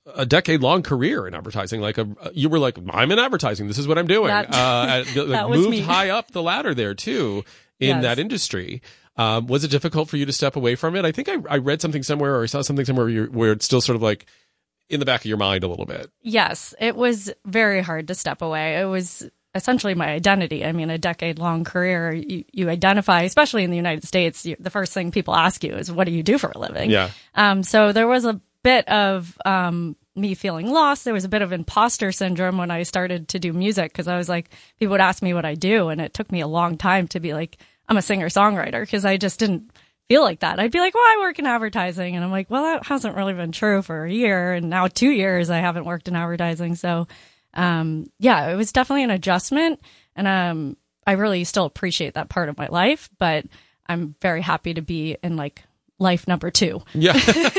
a decade long career in advertising. Like a, you were like, I'm in advertising. This is what I'm doing. That, uh, like that was moved me. high up the ladder there too in Yes. that industry. Um, was it difficult for you to step away from it? I think I, I read something somewhere or I saw something somewhere where, you're, where it's still sort of like in the back of your mind a little bit. Yes, it was very hard to step away. It was essentially my identity. I mean, a decade-long career, you, you identify, especially in the United States, you, the first thing people ask you is, what do you do for a living? Yeah. Um, so there was a bit of um, me feeling lost. There was a bit of imposter syndrome when I started to do music because I was like, people would ask me what I do, and it took me a long time to be like, I'm a singer-songwriter, because I just didn't feel like that. I'd be like, well, I work in advertising. And I'm like, well, that hasn't really been true for a year. And now two years I haven't worked in advertising. So, um, yeah, it was definitely an adjustment. And um, I really still appreciate that part of my life. But I'm very happy to be in like life number two. Yeah.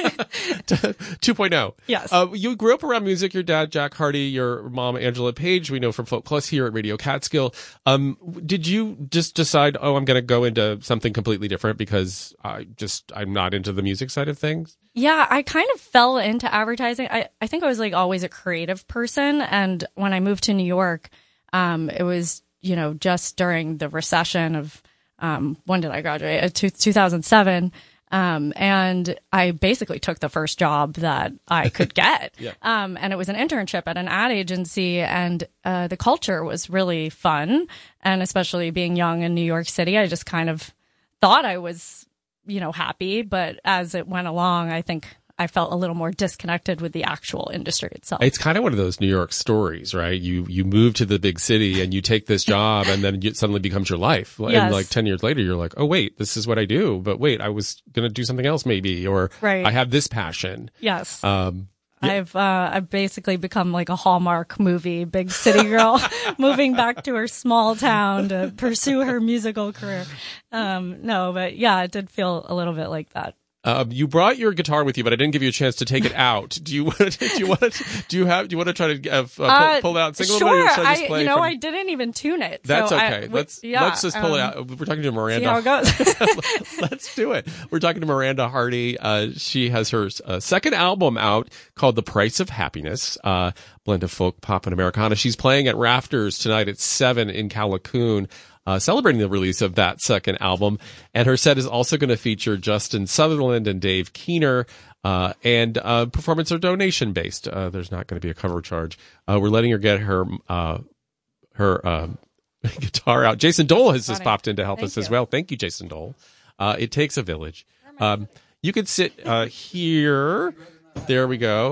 two point oh. Yes. Uh, you grew up around music. Your dad, Jack Hardy, your mom, Angela Page, we know from Folk Plus here at Radio Catskill. Um, did you just decide, oh, I'm going to go into something completely different because I just, I'm not into the music side of things? Yeah, I kind of fell into advertising. I, I think I was like always a creative person. And when I moved to New York, um, it was, you know, just during the recession of, um, when did I graduate? Uh, two, two thousand seven. Um, and I basically took the first job that I could get. Yeah. Um, and it was an internship at an ad agency, and, uh, the culture was really fun. And especially being young in New York City, I just kind of thought I was, you know, happy. But as it went along, I think I felt a little more disconnected with the actual industry itself. It's kind of one of those New York stories, right? You you move to the big city and you take this job and then it suddenly becomes your life. Yes. And like ten years later, you're like, oh, wait, this is what I do. But wait, I was going to do something else maybe, or Right. I have this passion. Yes. Um, yeah. I've uh, I've basically become like a Hallmark movie, big city girl, moving back to her small town to pursue her musical career. Um, no, but yeah, it did feel a little bit like that. Um, you brought your guitar with you, but I didn't give you a chance to take it out. Do you want to? Do you want to? Do you have? Do you want to try to uh, pull, Uh, pull it out and sing a sure, little bit? Or should I just I, play you know, from- I didn't even tune it. That's so okay. I, let's yeah, let's just pull um, it out. We're talking to Miranda. See how it goes. Let's do it. We're talking to Miranda Hardy. Uh, she has her uh, second album out called The Price of Happiness, uh, blend of folk, pop, and Americana. She's playing at Rafters tonight at seven in Callicoon. Uh, celebrating the release of that second album. And her set is also going to feature Justin Sutherland and Dave Keener, uh, and uh, performance or donation based. Uh, there's not going to be a cover charge. Uh, we're letting her get her uh, her um, guitar out. Jason Dole has just popped in to help Thank us as you. well. Thank you, Jason Dole. Uh, it takes a village. Um, you could sit uh, here. There we go.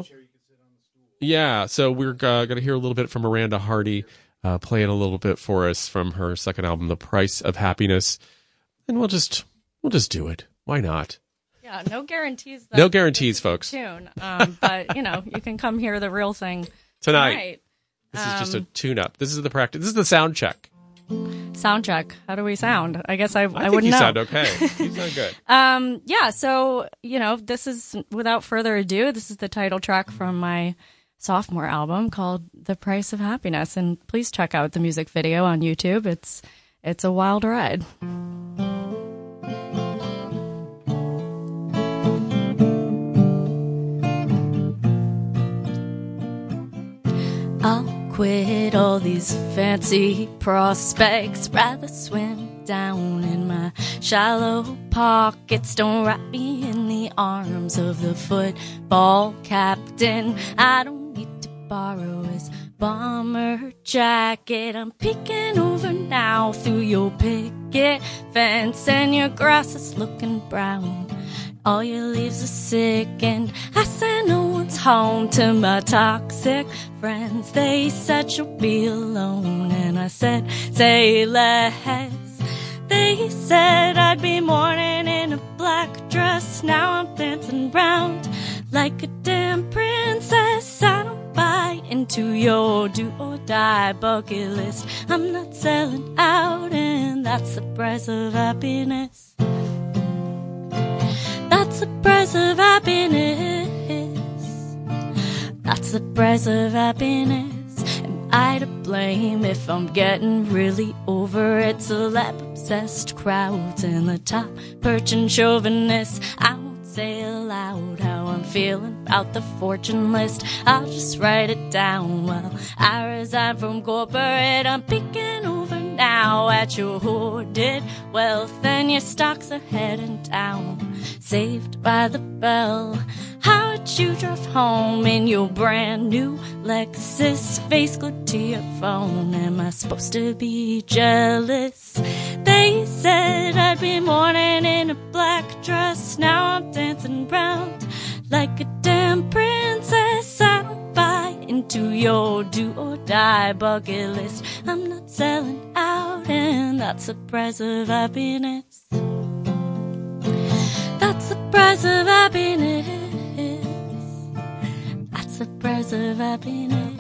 Yeah, so we're uh, going to hear a little bit from Miranda Hardy. Uh, playing a little bit for us from her second album, The Price of Happiness, and we'll just we'll just do it. Why not? Yeah, no guarantees. That No guarantees, this is folks. the Tune, um, but you know, you can come hear the real thing Tonight. tonight. This is just a Um, tune-up. This is the practice. This is the sound check. Sound check. How do we sound? I guess I, I, I, think wouldn't you know. sound okay. You sound good. Um, yeah, so, you know, this is, without further ado, this is the title track from my sophomore album called The Price of Happiness. And please check out the music video on YouTube. It's, it's a wild ride. I'll quit all these fancy prospects, rather swim down in my shallow pockets. Don't wrap me in the arms of the football captain. I don't need to borrow his bomber jacket. I'm peeking over now through your picket fence, and your grass is looking brown. All your leaves are sick, and I said no one's home to my toxic friends. They said you'll be alone, and I said, say less. They said I'd be mourning in a black dress. Now I'm dancing round like a damn princess. I don't buy into your do-or-die bucket list. I'm not selling out, and that's the price of happiness. That's the price of happiness. That's the price of happiness. Am I to blame if I'm getting really over it? Celeb-obsessed crowds in the top perching chauvinists. I won't say aloud how I'm feeling. feeling about the fortune list. I'll just write it down. Well, I resign from corporate. I'm peeking over now at your hoarded wealth, and your stocks are heading down. Saved by the bell. How would you drive home in your brand new Lexus, face glued to your phone? Am I supposed to be jealous? They said I'd be mourning in a black dress. Now I'm dancing round like a damn princess. I'll buy into your do or die bucket list. I'm not selling out, and that's the price of happiness. That's the price of happiness. That's the price of happiness.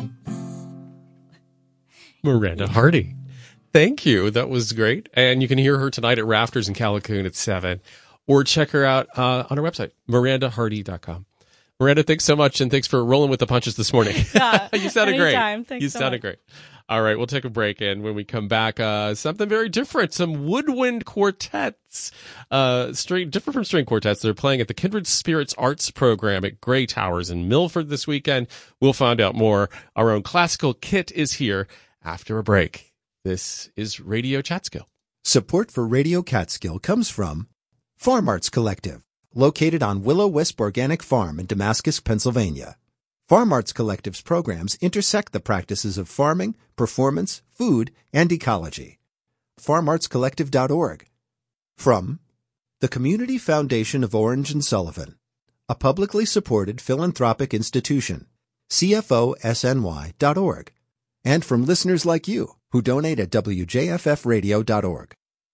Miranda Hardy. Thank you. That was great. And you can hear her tonight at Rafters in Callicoon at seven, or check her out uh, on her website, miranda hardy dot com. Miranda, thanks so much, and thanks for rolling with the punches this morning. Yeah, you sounded anytime. great. Thanks you so sounded much. great. All right, we'll take a break, and when we come back, uh, something very different, some woodwind quartets, uh, string, different from string quartets. They're playing at the Kindred Spirits Arts Program at Gray Towers in Milford this weekend. We'll find out more. Our own classical kit is here after a break. This is Radio Catskill. Support for Radio Catskill comes from Farm Arts Collective, located on Willow Wisp Organic Farm in Damascus, Pennsylvania. Farm Arts Collective's programs intersect the practices of farming, performance, food, and ecology. farm arts collective dot org. From the Community Foundation of Orange and Sullivan, a publicly supported philanthropic institution, C F O S N Y dot org. And from listeners like you who donate at W J F F radio dot org.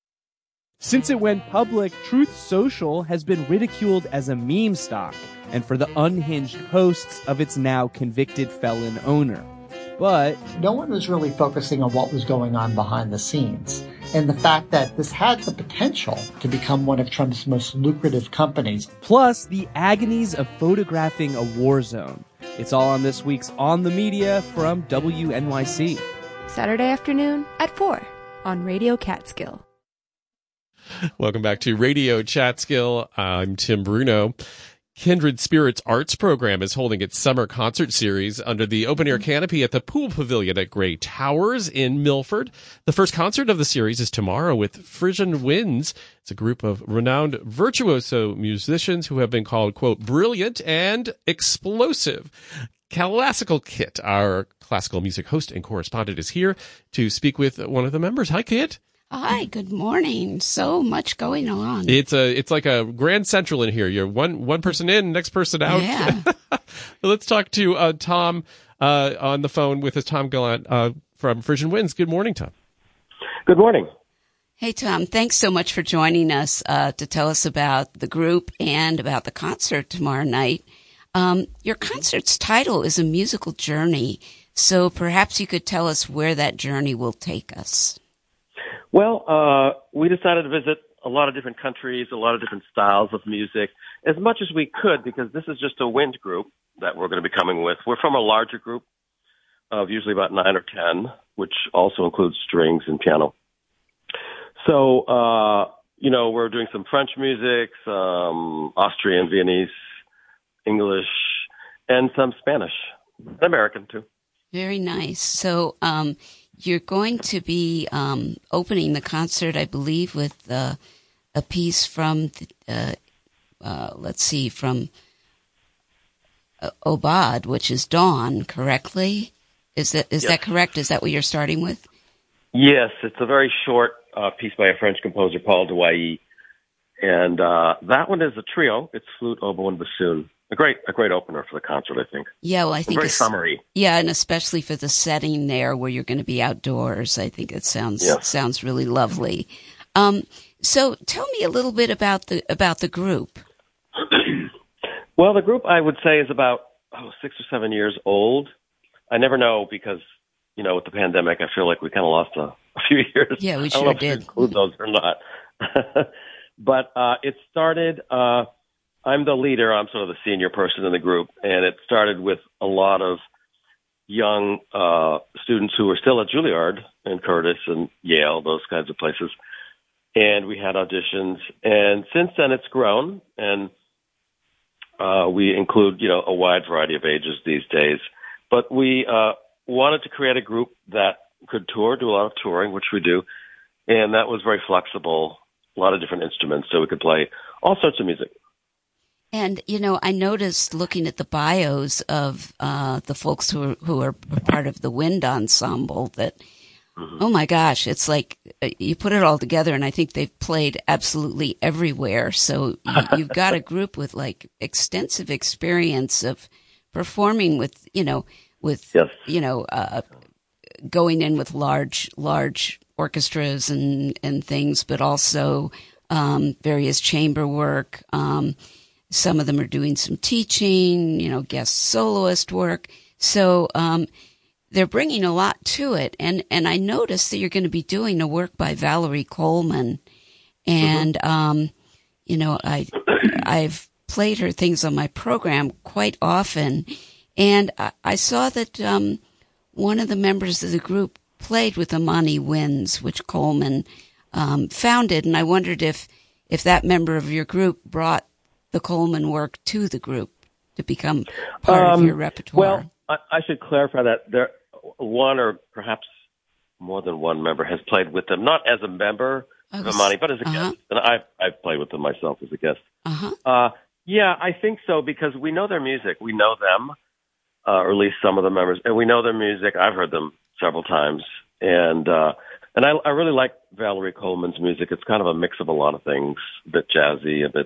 Since it went public, Truth Social has been ridiculed as a meme stock and for the unhinged posts of its now convicted felon owner. But no one was really focusing on what was going on behind the scenes. And the fact that this had the potential to become one of Trump's most lucrative companies. Plus, the agonies of photographing a war zone. It's all on this week's On the Media from W N Y C. Saturday afternoon at four on Radio Catskill. Welcome back to Radio Catskill. I'm Tim Bruno. Kindred Spirits Arts Program is holding its summer concert series under the open-air canopy at the Pool Pavilion at Gray Towers in Milford. The first concert of the series is tomorrow with Frisian Winds. It's a group of renowned virtuoso musicians who have been called, quote, brilliant and explosive. Classical Kit, our classical music host and correspondent, is here to speak with one of the members. Hi, Kit. Hi, good morning. So much going on. It's a, it's like a Grand Central in here. You're one, one person in, next person out. Yeah. Let's talk to uh, Tom uh, on the phone with us, Tom Gallant uh, from Frisian Winds. Good morning, Tom. Good morning. Hey, Tom. Thanks so much for joining us uh, to tell us about the group and about the concert tomorrow night. Um, your concert's title is A Musical Journey, so perhaps you could tell us where that journey will take us. Well, uh, we decided to visit a lot of different countries, a lot of different styles of music, as much as we could, because this is just a wind group that we're going to be coming with. We're from a larger group of usually about nine or ten, which also includes strings and piano. So, uh, you know, we're doing some French music, some Austrian, Viennese, English, and some Spanish, and American too. Very nice. So, um, you're going to be um, opening the concert, I believe, with uh, a piece from, the, uh, uh, let's see, from uh, Obad, which is Dawn, correctly? Is that is Yes. that correct? Is that what you're starting with? Yes, it's a very short uh, piece by a French composer, Paul Douai, and uh, that one is a trio. It's flute, oboe, and bassoon. A great, a great opener for the concert, I think. Yeah, well, I think very it's, summery. Yeah, and especially for the setting there where you're going to be outdoors, I think it sounds Yes. sounds really lovely. Um, so, tell me a little bit about the about the group. Well, the group, I would say, is about oh, six or seven years old. I never know because, you know, with the pandemic, I feel like we kind of lost a, a few years. Yeah, we I don't sure know if did. you include those or not. But uh, it started. Uh, I'm the leader. I'm sort of the senior person in the group, and it started with a lot of young uh, students who were still at Juilliard and Curtis and Yale, those kinds of places. And we had auditions, and since then it's grown, and Uh, we include, you know, a wide variety of ages these days. But we uh, wanted to create a group that could tour, do a lot of touring, which we do, and that was very flexible, a lot of different instruments, so we could play all sorts of music. And, you know, I noticed looking at the bios of uh, the folks who are, who are part of the wind ensemble that, mm-hmm. oh my gosh, it's like uh, you put it all together, and I think they've played absolutely everywhere. So you, you've got a group with like extensive experience of performing with, you know, with, yes. you know, uh, going in with large, large orchestras and, and things, but also um, various chamber work. Um, some of them are doing some teaching, you know, guest soloist work. So um, they're bringing a lot to it. And, and I noticed that you're going to be doing a work by Valerie Coleman. And, mm-hmm. um, you know, I, I've played her things on my program quite often. And I, I saw that um, one of the members of the group played with Amani Winds, which Coleman um, founded. And I wondered if, if that member of your group brought the Coleman work to the group to become part um, of your repertoire. Well, I, I should clarify that there, one or perhaps more than one member has played with them, not as a member of Amani, but as a uh-huh. guest. And I've, I've played with them myself as a guest. Uh-huh. Uh, yeah, I think so, because we know their music. We know them, uh, or at least some of the members, and we know their music. I've heard them several times. And, uh, and I, I really like Valerie Coleman's music. It's kind of a mix of a lot of things, a bit jazzy, a bit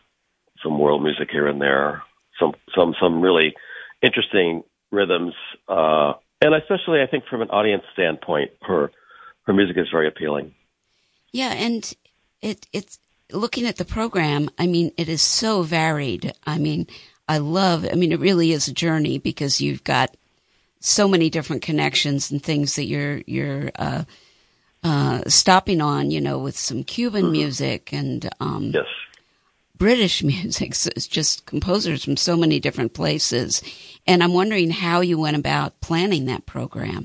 some world music here and there, some some some really interesting rhythms, uh, and especially I think from an audience standpoint, her her music is very appealing. Yeah, and it it's looking at the program. I mean, it is so varied. I mean, I love. I mean, it really is a journey because you've got so many different connections and things that you're you're uh, uh, stopping on. You know, with some Cuban mm-hmm. music and um, yes. British music. So it's just composers from so many different places. And I'm wondering how you went about planning that program.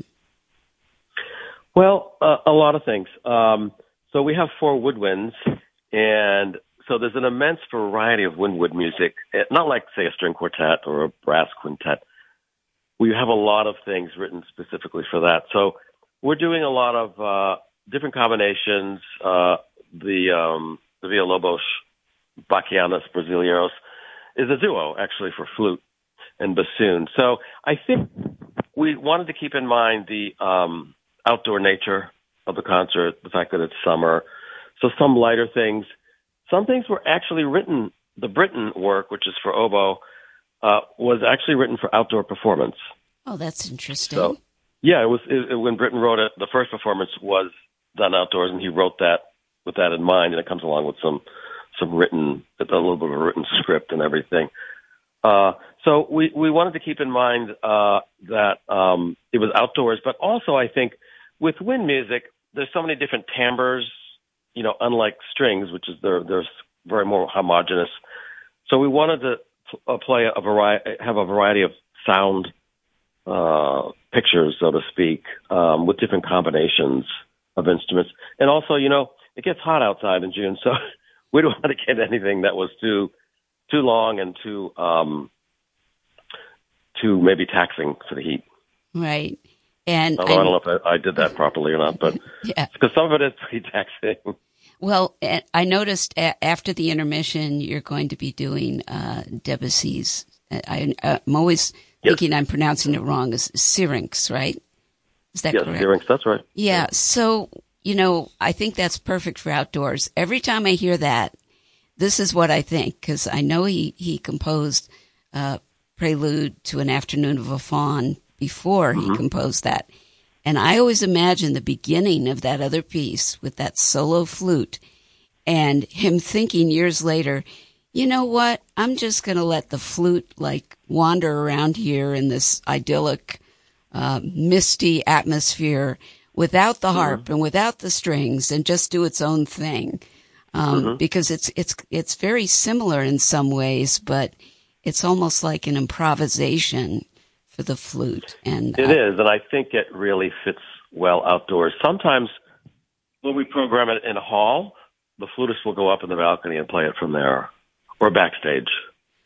Well, uh, a lot of things. Um, so we have four woodwinds, and so there's an immense variety of windwood music, not like, say, a string quartet or a brass quintet. We have a lot of things written specifically for that. So we're doing a lot of uh, different combinations. Uh, the um, the Villalobos Bachianos Brasileiros is a duo, actually, for flute and bassoon. So I think we wanted to keep in mind the um, outdoor nature of the concert, the fact that it's summer. So some lighter things. Some things were actually written. The Britten work, which is for oboe, uh, was actually written for outdoor performance. Oh, that's interesting. So, yeah, it was it, when Britten wrote it, the first performance was done outdoors, and he wrote that with that in mind, and it comes along with some some written, a little bit of a written script and everything. Uh, so we, we wanted to keep in mind uh, that um, it was outdoors, but also I think with wind music, there's so many different timbres, you know, unlike strings, which is they're, they're very more homogeneous. So we wanted to uh, play a variety, have a variety of sound uh, pictures, so to speak, um, with different combinations of instruments. And also, you know, it gets hot outside in June, so we don't want to get anything that was too too long and too um, too maybe taxing for the heat. Right. And Although I don't know if I, I did that properly or not, but yeah, because some of it is pretty taxing. Well, I noticed after the intermission, you're going to be doing uh, Debussy's. I, I'm always yes. thinking I'm pronouncing it wrong. Is Syrinx, right? Is that yes, correct? Syrinx, that's right. Yeah. So, you know, I think that's perfect for outdoors. Every time I hear that, this is what I think, because I know he, he composed uh, Prelude to an Afternoon of a Faun before mm-hmm. he composed that. And I always imagine the beginning of that other piece with that solo flute and him thinking years later, you know what, I'm just going to let the flute like wander around here in this idyllic, uh, misty atmosphere without the harp mm-hmm. and without the strings and just do its own thing. Um, mm-hmm. Because it's, it's, it's very similar in some ways, but it's almost like an improvisation for the flute. And it uh, is, and I think it really fits well outdoors. Sometimes when we program it in a hall, the flutist will go up in the balcony and play it from there, or backstage.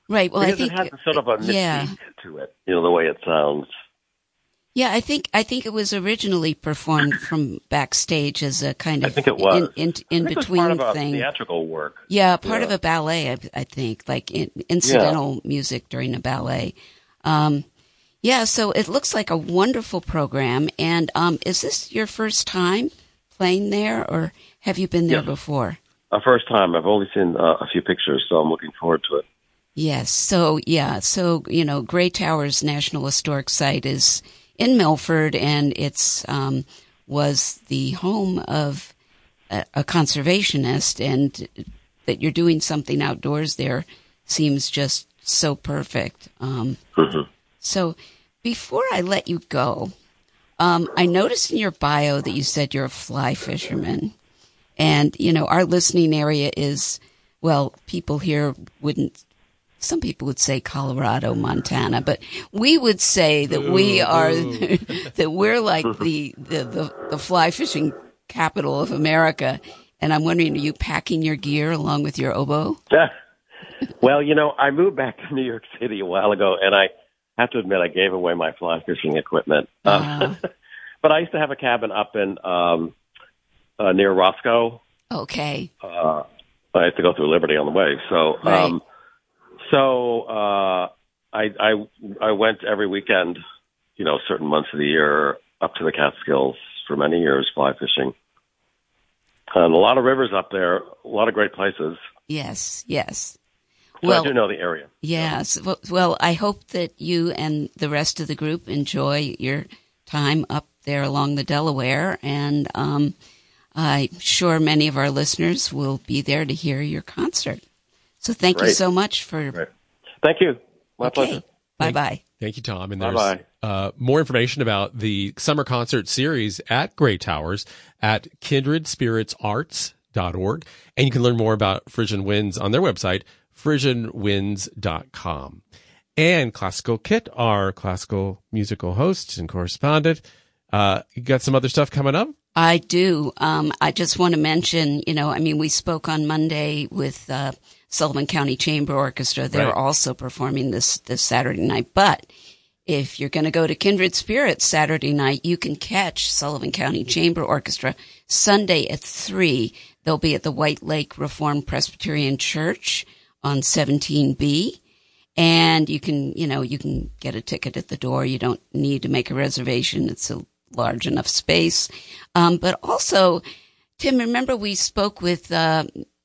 Right. Well, because I think it has a sort of a mystique yeah. to it, you know, the way it sounds. Yeah, I think I think it was originally performed from backstage as a kind of I think it was. in, in, in I think between it was part of a thing. theatrical work. Yeah, part yeah. of a ballet, I, I think, like in, incidental yeah. music during a ballet. Um, yeah, so it looks like a wonderful program. And um, is this your first time playing there, or have you been there yes. before? A first time. I've only seen uh, a few pictures, so I'm looking forward to it. Yes. So, yeah. So, you know, Gray Towers National Historic Site is in Milford, and it's um, was the home of a, a conservationist, and that you're doing something outdoors there seems just so perfect. Um, mm-hmm. So before I let you go, um, I noticed in your bio that you said you're a fly fisherman. And, you know, our listening area is, well, people here wouldn't, some people would say Colorado, Montana, but we would say that we are, that we're like the, the, the, the fly fishing capital of America. And I'm wondering, are you packing your gear along with your oboe? Well, you know, I moved back to New York City a while ago, and I have to admit I gave away my fly fishing equipment. Uh, um, but I used to have a cabin up in um, uh, near Roscoe. Okay. Uh, I had to go through Liberty on the way, so right. um, so uh, I, I I went every weekend, you know, certain months of the year up to the Catskills for many years fly fishing. And a lot of rivers up there, a lot of great places. Yes, yes. So well, I do know the area. Yes. Well, I hope that you and the rest of the group enjoy your time up there along the Delaware. And um, I'm sure many of our listeners will be there to hear your concert. So thank Great. you so much for... Great. Thank you. My okay. pleasure. Bye-bye. Thank you, Tom. And there's Bye-bye. Uh, more information about the summer concert series at Gray Towers at kindred spirits arts dot org. And you can learn more about Frisian Winds on their website, frisian winds dot com. And Classical Kit, our classical musical host and correspondent, uh, you got some other stuff coming up? I do. Um, I just want to mention, you know, I mean, we spoke on Monday with uh, Sullivan County Chamber Orchestra. They're Right. also performing this, this Saturday night. But if you're going to go to Kindred Spirits Saturday night, you can catch Sullivan County Chamber Orchestra Sunday at three. They'll be at the White Lake Reformed Presbyterian Church on seventeen B. And you can, you know, you can get a ticket at the door. You don't need to make a reservation. It's a large enough space. Um, but also, Tim, remember we spoke with uh,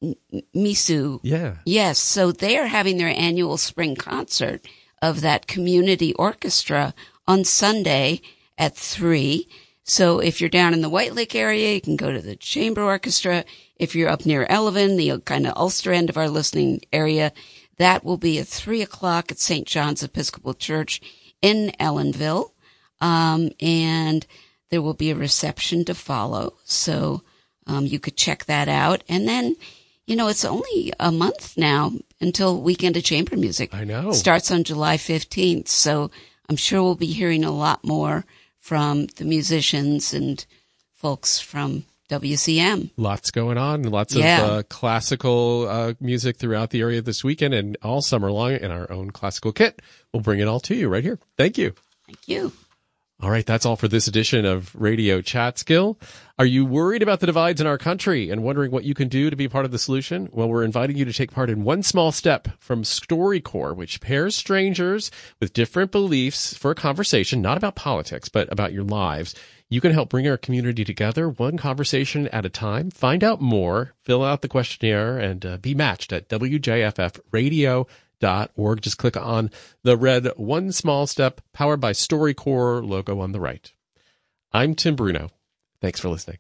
Misu? Yeah. Yes. So they are having their annual spring concert of that community orchestra on Sunday at three. So if you're down in the White Lake area, you can go to the Chamber Orchestra. If you're up near Elvin, the kind of Ulster end of our listening area, that will be at three o'clock at Saint John's Episcopal Church in Ellenville. Um, and there will be a reception to follow. So um, you could check that out. And then, you know, it's only a month now until Weekend of Chamber Music. I know. Starts on July fifteenth. So I'm sure we'll be hearing a lot more from the musicians and folks from W C M. Lots going on. Lots Yeah. of uh, classical uh, music throughout the area this weekend and all summer long in our own Classical Kit. We'll bring it all to you right here. Thank you. Thank you. All right, that's all for this edition of Radio Chatskill. Are you worried about the divides in our country and wondering what you can do to be part of the solution? Well, we're inviting you to take part in one small step from StoryCorps, which pairs strangers with different beliefs for a conversation, not about politics, but about your lives. You can help bring our community together one conversation at a time. Find out more, fill out the questionnaire, and uh, be matched at W J F F radio dot org. Just click on the red One Small Step powered by StoryCorps logo on the right. I'm Tim Bruno. Thanks for listening.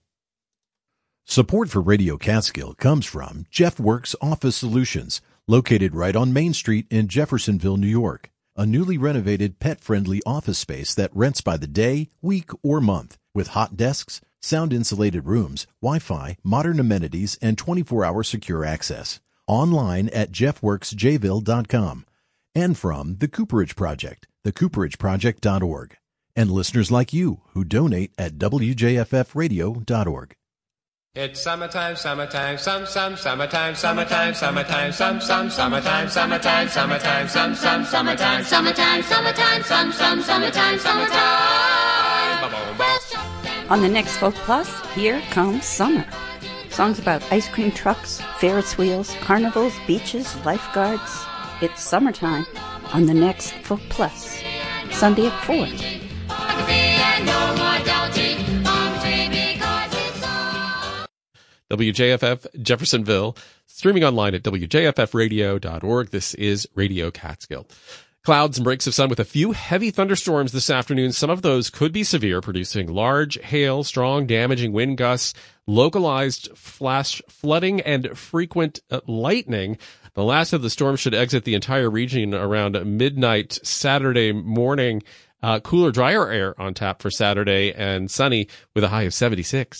Support for Radio Catskill comes from Jeff Works Office Solutions, located right on Main Street in Jeffersonville, New York. A newly renovated pet-friendly office space that rents by the day, week, or month, with hot desks, sound-insulated rooms, Wi-Fi, modern amenities, and twenty-four hour secure access. Online at jeff works j ville dot com. And from The Cooperage Project, the cooperage project dot org. And listeners like you who donate at W J F F radio dot org. It's summertime, summertime, some, some, summertime, summertime, summertime, some, some, summertime, summertime, summertime, some, some, summertime, summertime, summertime, some, some, summertime, summertime. On the next Folk Plus, here comes summer. Songs about ice cream trucks, Ferris wheels, carnivals, beaches, lifeguards. It's summertime on the next Folk Plus, Sunday at four. W J F F Jeffersonville, streaming online at w j f f radio dot org. This is Radio Catskill. Clouds and breaks of sun with a few heavy thunderstorms this afternoon. Some of those could be severe, producing large hail, strong damaging wind gusts, localized flash flooding, and frequent uh, lightning. The last of the storm should exit the entire region around midnight Saturday morning. Uh, cooler, drier air on tap for Saturday, and sunny with a high of seventy-six.